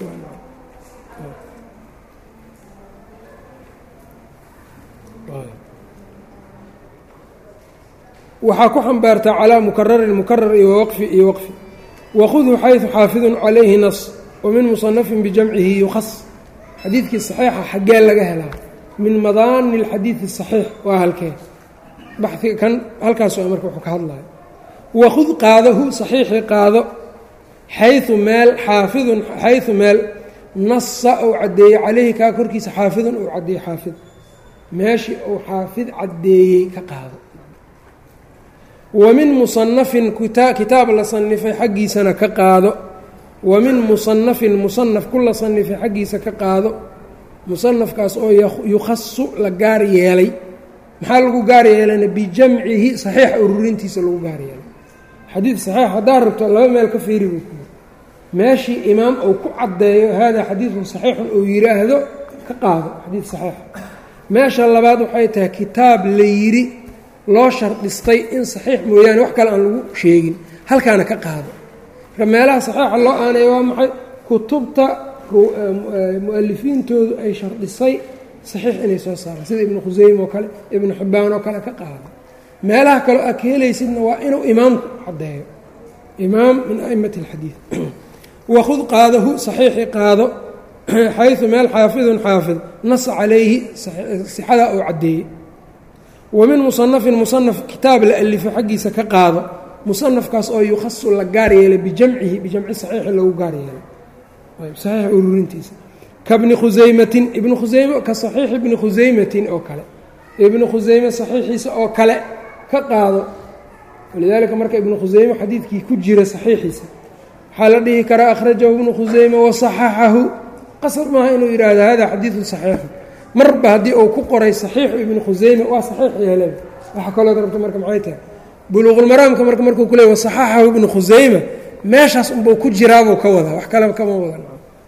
waxaa ku xambaartaa calaa mukararin mukarar iyo waqfi iyo waqfi wakhuduu xayثu xaafidun calayhi nas wamin musanafin bijamcihi yukhas xadiidkii saxiixa xaggee laga helaa min madaani اlxadiidi الصaxiix waa halkee baxi kan halkaas waa marka wuxuu ka hadlaya wakhud qaadahu saxiixii qaado xayu meel xaafidun xayثu meel nasa uu caddeeyey calayhi kaa korkiisa xaafidun uu caddeeyey xaafid meeshii uu xaafid caddeeyey ka qaado wamin musanafin kitaab la sanifay xaggiisana ka qaado wamin musanafin musanaf ku la sanifay xaggiisa ka qaado musanafkaas oo yukhasu la gaar yeelay maxaa lagu gaar yeelayna bijamcihi saxiixa ururintiisa lagu gaar yeelay xadiid saxiix haddaad rabto laba meel ka fiiri buu ku yiri meeshii imaam uu ku caddeeyo haadaa xadiidun saxiixun uu yidhaahdo ka qaado xadiid saxiixa meesha labaad waxay tahay kitaab la yidhi loo shardhistay in saxiix mooyaane wax kale aan lagu sheegin halkaana ka qaado marka meelaha saxiixa loo aaneeyo waa maxay kutubta mu-alifiintoodu ay shardhisay saxiix inay soo saaraan sida ibnu khuseyme oo kale ibnu xibbaan oo kale ka qaado meelaha kaleo aad ka helaysidna waa inuu imaamku caddeeyo imaam min a'immati alxadiid wakhud qaadahu saxiixii qaado xayثu meel xaafidun xaafid nasa calayhi sixadaa uu caddeeyey wamin musanafin musanaf kitaab la alifo xaggiisa ka qaado musanafkaas oo yukhasu la gaar yeelay bijamcihi bijamci saxiixi lagu gaar yeelay saxiixa ururintiisa kabni khusaymatin ibnu khusayme ka saxiix ibni khusaymatin oo kale ibnu khusayme saxiixiisa oo kale ka qaado walidaalika marka ibnu khusayme xadiidkii ku jira saxiixiisa waxaa la dhihi karaa akhrajahu ibnu khusayme wasaxaxahu qasab maaha inuu yidhaahdo hada xadiidun saxiixu marba haddii uu ku qoray saxiixu ibnu khusayme waa saxiix yeeleen waxa kaloo rabta marka maxay tahay buluuqulmaraamka marka markuu ku leey wasaxaxahu ibnu khusayme meeshaas unbuu ku jiraabuu ka wadaa wax kaleba kama wadan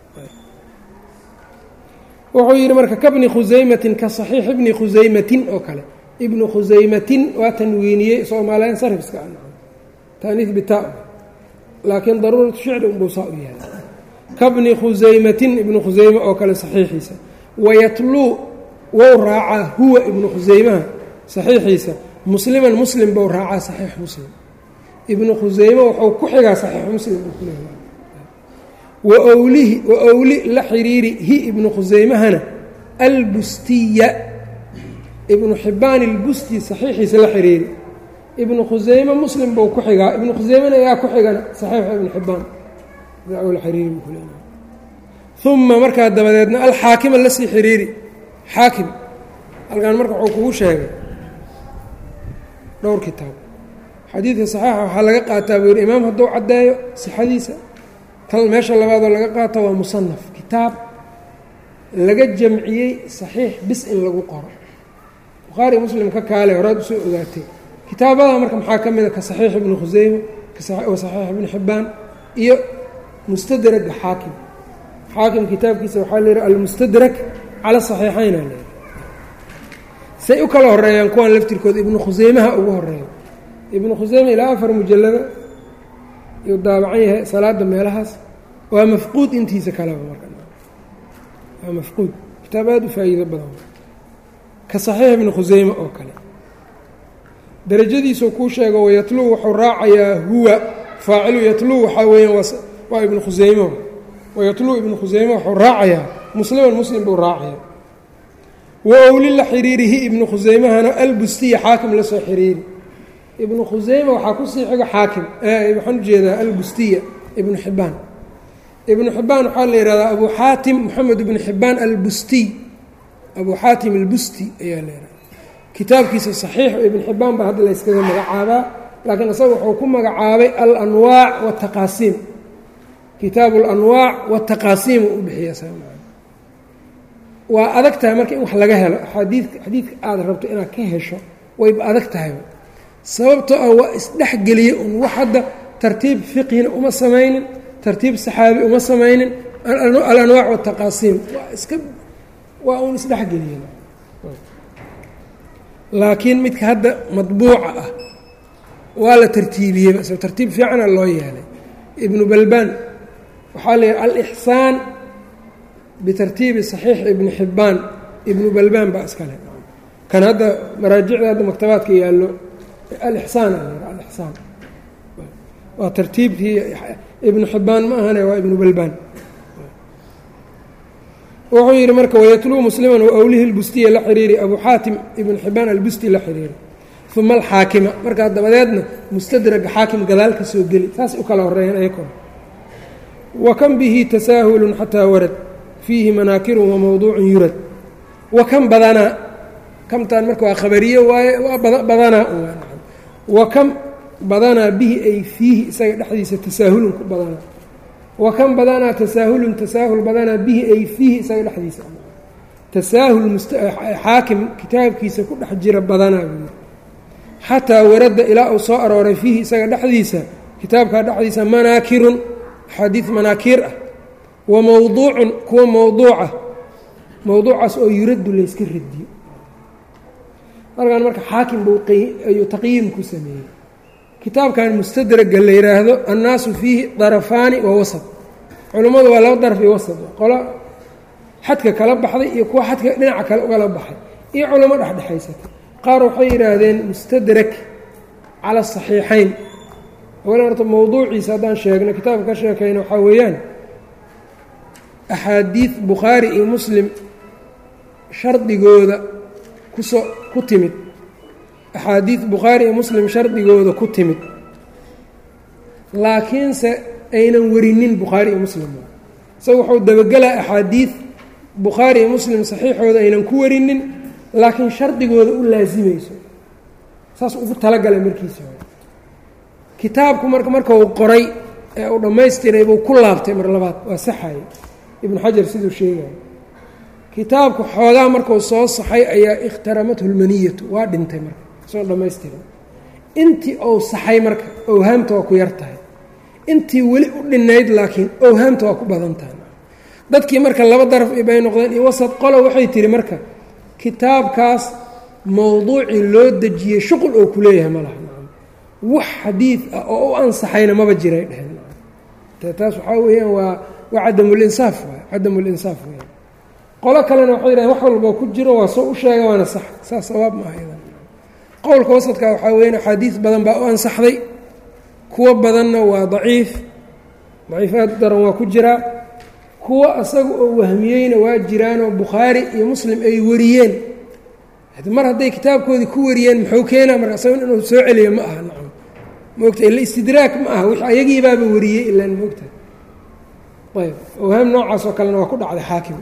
wuxuu yidhi marka kabni khusaymatin ka saxiix ibni khusaymatin oo kale ibnu khusaymatin waa tanwiiniyey soomaaliyan sarifska taaniis bitaa laakiin daruuratu shicri unbuu saa u yahay kabni khusaymatin ibnu khusayme oo kale saxiixiisa wayatluu wou raacaa huwa ibnu khusaymaha saxiixiisa musliman muslim bou raacaa saxiix muslim ibnu khusayme wuxuu ku xigaa saxiix muslim buu ku leeyahay wa owlihi wa owli la xiriiri hi ibnu khusaymahana albustiya ibnu xibbaan albusti saxiixiisa la xiriiri ibnu khusayme muslim buu ku xigaa ibnu khusaymena ayaa ku xigana saxiixa ibnu xibbaan la xiriiri buu ku leeyahay uma markaa dabadeedna alxaakima la sii xiriiri xaakim halkan marka wuxuu kugu sheegay dhowr kitaab xadiidka saxiixa waxaa laga qaataa buu yihi imaam hadduu caddeeyo sixadiisa tan meesha labaadoo laga qaato waa musanaf kitaab laga jamciyey saxiix bis in lagu qoro bukhaari muslim ka kaale horaad usoo ogaatay kitaabada marka maxaa ka mid a ka saxiix ibnu khusayme wa saxiix ibnu xibbaan iyo mustadraga xaakim xaakim kitaabkiisa waxaa layihi almustadrak cala saxiixayna leeyahay say u kala horeeyaan kuwan laftirkooda ibnu khusaymaha ugu horeeya ibnu khusayme ilaa afar mujallada yuu daabacan yahay salaada meelahaas waa mafquud intiisa kaleba marka waa mafquud kitaab aada u faa'iido badan ka saxiix ibnu khusayme oo kale darajadiisuu kuu sheego wayatluu wuxuu raacayaa huwa faacilu yatluu waxaa weeyaan waa ibnu khusayme wayatluu ibnu khusayme wuxuu raacayaa musliman muslim buu raacayaa wa owli la xiriirihi ibnu khusaymahana albustiya xaakim la soo xiriiri ibnu khusayme waxaa kusii xigo xaakim waxaan ujeedaa albustiya ibnu xibbaan ibnu xibbaan waxaa la yihahdaa abu xaatim moxamed ibnu xibbaan albustiy abu xaatim albusti ayaa la yihahdaa kitaabkiisa saxiix ibnu xibbaan baa hadda la yskaga magacaabaa laakiin isaga wuxuu ku magacaabay alanwaac wataqaasiim kitaabu alanwaac wataqaasiim uu u bixiya waa adag tahay marka in wax laga helo xadiidka xadiidka aada rabto inaad ka hesho wayba adag tahay sababtoo ah waa isdhexgeliye un wax hadda tartiib fiqhina uma samaynin tartiib saxaabi uma samaynin alanwaac wataqaasiim waa iska waa uun isdhexgeliye laakiin midka hadda madbuuca ah waa la tartiibiyey bas tartiib fiicana loo yeelay ibnu balbaan waxaa la yihi alixsaan bitartiibi saxiix ibni xibbaan ibnu balbaan baa iskale kan hadda maraajicda hadda maktabaadka yaallo alixsaan alixsaan waa tartiibkii ibnu xibbaan ma ahane waa ibnu balbaan wuxuu yidhi marka wayatluu musliman wa awlihi lbustiya la xiriiri abu xaatim ibnu xibbaan albusti la xiriiri uma alxaakima markaa dabadeedna mustadraga xaakim gadaal ka soo geli saas u kala horeeyeen ayakon wa kan bihi tasaahulun xataa warad fiihi manaakirun wa mawduucun yurad wa kan badanaa kamtaan marka waa khabariye waaye waa badanaa wa kan badanaa bihi ay fiihi isaga dhexdiisa tasaahulun ku badanaa wa kan badanaa tasaahulun tasaahul badanaa bihi ay fiihi isaga dhexdiisa tasaahul xaakim kitaabkiisa ku dhex jira badanaa buui xataa waradda ilaa uu soo arooray fiihi isaga dhexdiisa kitaabkaa dhexdiisa manaakirun axaadiid manaakiir ah wa mowduucun kuwa mowduuca mowduucaas oo yuraddu layska radiyo halkan marka xaakim buu ayuu taqyiim ku sameeyey kitaabkan mustadraga la yidhaahdo annaasu fiihi darafaani wa wasad culammadu waa laba daraf iyo wasad qola xadka kala baxday iyo kuwa xadka dhinaca kale ugala baxay iyo culamo dhexdhexaysata qaar waxay yidhaahdeen mustadrak cala asaxiixayn awala horta mowduuciisa haddaan sheegno kitaabka ka sheekayna waxaa weeyaan axaadiid bukhaari iyo muslim shardigooda kusoo ku timid axaadiid bukhaari iyo muslim shardigooda ku timid laakiinse aynan warinin bukhaari iyo muslim isaga wuxuu dabagelaa axaadiid bukhaari iyo muslim saxiixooda aynan ku warinin laakiin shardigooda u laasimayso saas ugu talagalay markiisa hore kitaabku marka marka uu qoray ee uu dhammaystiray buu ku laabtay mar labaad waa saxaye ibnu xajar siduu sheegaya kitaabku xoogaa markuu soo saxay ayaa ikhtaramathu lmaniyatu waa dhintay marka soo dhammaystiray intii ou saxay marka owhaamta waa ku yar tahay intii weli u dhinayd laakiin owhaamta waa ku badan tahay dadkii marka laba daraf bay noqdeen iyo wasad qolo waxay tihi marka kitaabkaas mowduucii loo dejiyey shuqul oo ku leeyahay ma laha wax xadiid ah oo u ansaxayna maba jiray dheheen taas waxaa weeyaan waa waa cadamulinsaaf waay cadamulinsaaf weyaan qolo kalena waxay yidhahen wax walboo ku jiro waa soo u sheega waana sax saas sawaab ma aha qowlka wasadka waxaa weyan axaadiis badan baa u ansaxday kuwo badanna waa daciif daciifaad daran waa ku jiraa kuwa asaga oo wahmiyeyna waa jiraanoo bukhaari iyo muslim ay wariyeen mar hadday kitaabkoodii ku wariyeen muxuu keenaa marka asaga inuu soo celiyo ma aha nacam moogta ila istidraak ma aha wix ayagiibaaba wariyey ilaan moogta ayb awhaam noocaas oo kalena waa ku dhacday xaakim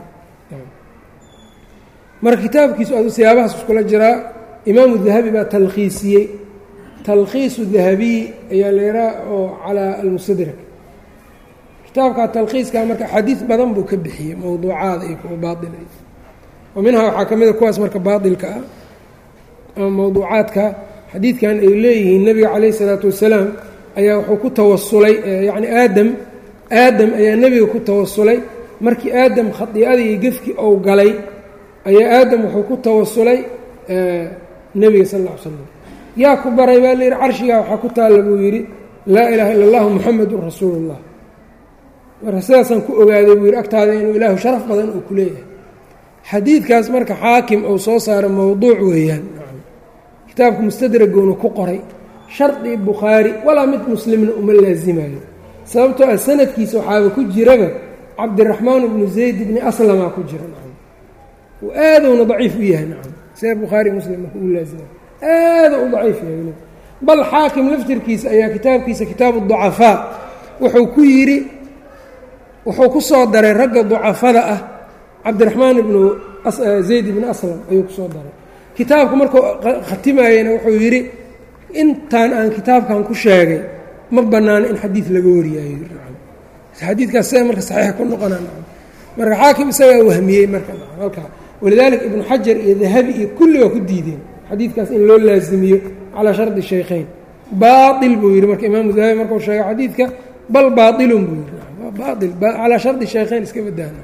marka kitaabkiisu adu siyaabahaas iskula jiraa imaamu dahabi baa talkhiisiyey talkhiisu dahabiy ayaa leeraa oo calaa almustadrak kitaabkaa talkhiiskaa marka xadiid badan buu ka bixiyey mowduucaada iyo kuwa baail oo minhaa waxaa ka mid a kuwaas marka baailka ah ama mowduucaadka xadiidkan ay leeyihiin nebiga calayh isalaatu wasalaam ayaa wuxuu ku tawasulay yacni aadam aadam ayaa nebiga ku tawasulay markii aadam khadiicadii iyo gefkii ou galay ayaa aadam wuxuu ku tawasulay nebiga sal alla ly slam yaa ku baray baa layidhi carshigaa waxaa ku taalla buu yidhi laa ilaaha illa allahu muxamedun rasuulu llah marka sidaasaan ku ogaaday buu yidhi agtaada inuu ilaahu sharaf badan uu ku leeyahay xadiidkaas marka xaakim uu soo saaray mowduuc weeyaan kitaabka mustadragoonu ku qoray shardi bukhaari walaa mid muslimna uma laasimayo sababtoo ah sanadkiisa waxaaba ku jiraba cabdiraxmaan bnu zayd bni aslamaa ku jira nacam uu aadowna daciif u yahay nacam see bukhaari muslim marka u laasimayo aada u daciif yahay bal xaakim laftirkiisa ayaa kitaabkiisa kitaabu ducafaa wuxuu ku yidhi wuxuu ku soo daray ragga ducafada ah cabdiraxmaan ibnu zayd ibni aslam ayuu ku soo daray kitaabku markuu khatimayena wuxuu yidhi intaan aan kitaabkan ku sheegay ma bannaano in xadiid laga wariyayo xadiidkaas see marka saxiixa ku noqonaa marka xaakim isagaa wahmiyey marka halkaa walidaalika ibnu xajar iyo dahabi iyo kulli waa ku diideen xadiidkaas in loo laasimiyo calaa shardi shaykhayn baail buu yidhi marka imaamu dahabi markuu sheegay xadiidka bal baailun buu yidhi baail calaa shardi shaykhayn iska badahna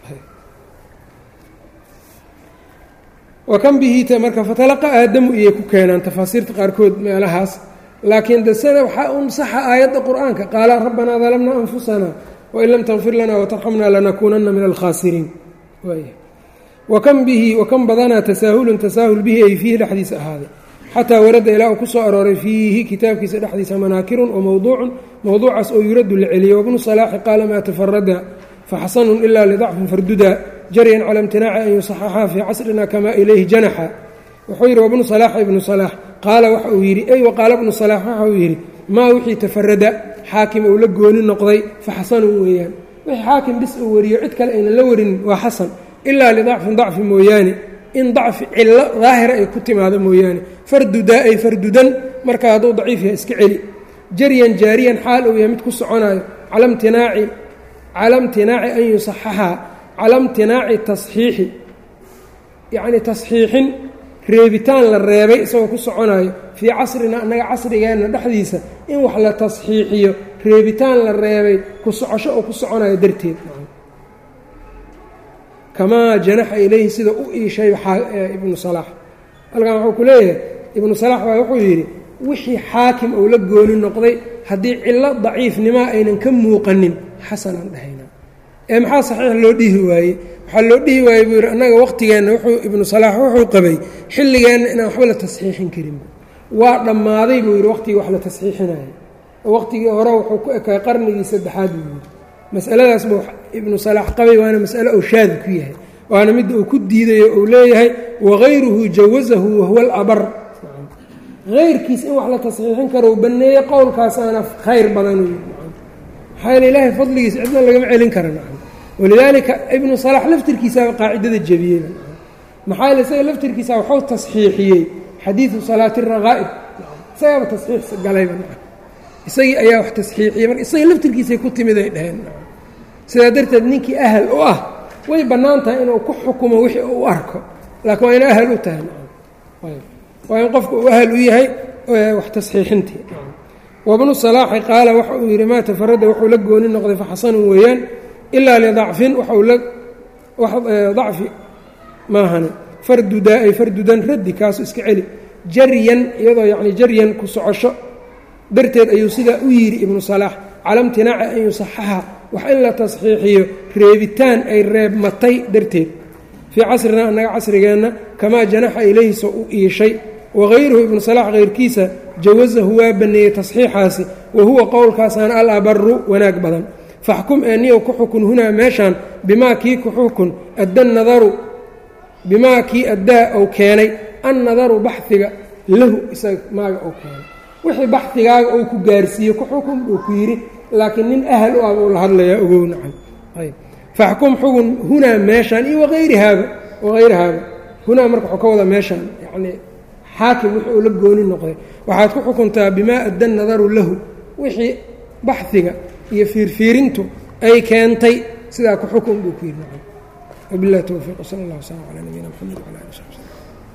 wakan bihiita marka fatalaqa aadamu iyay ku keenaan tafaasiirta qaarkood meelahaas laakiin dasana waxaa un saxa aayadda qur-aanka qaala rabbanaa dalamnaa anfusana wain lam takfir lana watarxamna lanakuunana min alkhaasiriin wakan bihi wakan badanaa tasaahulun tasaahul bihi ay fiihi dhexdiisa ahaaday xataa warada ilaa uu ku soo arooray fiihi kitaabkiisa dhexdiisa manaakirun wa mowduucun mowduucaas oo yuraddu la celiyo wabnu salaaxi qaala maa tafarada faxasanun ilaa lidacfin farduda jaryan cala imtinaaci an yusaxaxaa fii casrina kamaa ilayhi janaxa wuxuu yidhi wabnu salaax ibnu salaax qaala waxa uu yidhi ey waqaala bnu salaax waxa uu yidhi maa wixii tafarada xaakim uu la gooni noqday fa xasanun weeyaan wixii xaakim bis uu wariyo cid kale aynan la warinin waa xasan ilaa lidacfin dacfi mooyaane in dacfi cillo daahira ay ku timaado mooyaane fardudaa ay fardudan marka hadduu daciif yahay iska celi jaryan jaariyan xaal uu yahay mid ku soconayo cala imtinaaci cala imtinaaci an yusaxaxaa cala imtinaaci tasxiixi yacni tasxiixin reebitaan la reebay isagoo ku soconayo fii casrina annaga casrigeenna dhexdiisa in wax la tasxiixiyo reebitaan la reebay ku socosho oo ku soconayo darteed kamaa janaxa ilayhi sida u iishay ibnu salaax halkan wuxuu ku leeyahay ibnu salaax baa wuxuu yidhi wixii xaakim uu la gooni noqday haddii cillo daciifnimaa aynan ka muuqanin xasanaan dhahayna ee maxaa saxiix loo dhihi waayey waxaa loo dhihi waayey buu yidhi annaga waqtigeenna wuxuu ibnu salaax wuxuu qabay xilligeenna inaan waxba la tasxiixin karin waa dhammaaday buu yidhi waqtigii wax la tasxiixinayo waqtigii hore wuxuu ku ekay qarnigii saddexaad buu yidhi masaladaas buu ibnu salaax qabay waana mas'alo uu shaadi ku yahay waana midda uu ku diidayo uu leeyahay wagayruhu jawazahu wahuwa alabar hayrkiis in wax la tasxiixin karo u banneeye qowlkaasaana khayr badan maxaa yeele ilaahay fadligiisa cidna lagama celin kara walidaalika ibnu salaax laftirkiisaaba qaacidada jebiyey maxaa yeele isaga laftirkiisa waxuu tasxiixiyey xadiidu salaati raqaa'ib isagaaba tasxiix galayba isagii ayaa wax tasxiixiyey marka isaga laftirkiisay ku timid ay dhaheen sidaa darteed ninkii ahal u ah way bannaan tahay inuu ku xukumo wixii u arko laakiin waa ina ahal u tahay waa in qofka uu ahal u yahay wax tasxiixintii wabnu salaaxi qaala waxa uu yidhi maa tafarada wuxuu la gooni noqday fa xasanun weeyaan ilaa lidacfin waxau la dacfi maahane fardudaa ay fardudan raddi kaasu iska celi jaryan iyadoo yacni jaryan ku socosho darteed ayuu sidaa u yidhi ibnu salaax cala imtinaaci an yusaxaxa wax in la tasxiixiyo reebitaan ay reebmatay darteed fii casrina annaga casrigeenna kamaa janaxa ilayhi soo u iishay wagayruhu ibnu salaax hayrkiisa jawazahu waa banneeyey tasxiixaasi wa huwa qowlkaasaana al abaru wanaag badan faxkum eeniyow ku xukun hunaa meeshaan bimaa kii ku xukun adda nadaru bimaa kii addaa ou keenay annadaru baxhiga lahu isaga maaga ou keenay wixii baxhigaaga ou ku gaarsiiye ku xukun uu ku yidhi laakiin nin ahal u ah uu la hadlayaa ogow nacan ayb faxkum xugun hunaa meeshaan iyo waayrihaaba wahayrahaaba hunaa marka waxuu ka wadaa meeshaan yacnii xaakim wixii uu la gooni noqday waxaad ku xukuntaa bimaa adda nadaru lahu wixii baxhiga iyo fiirfiirintu ay keentay sidaa ku xukun buu ku yidhi nacan wabillahi towfiiq wsala allah wslam calaa nabiyina mxamed wcala ali w saxbi slm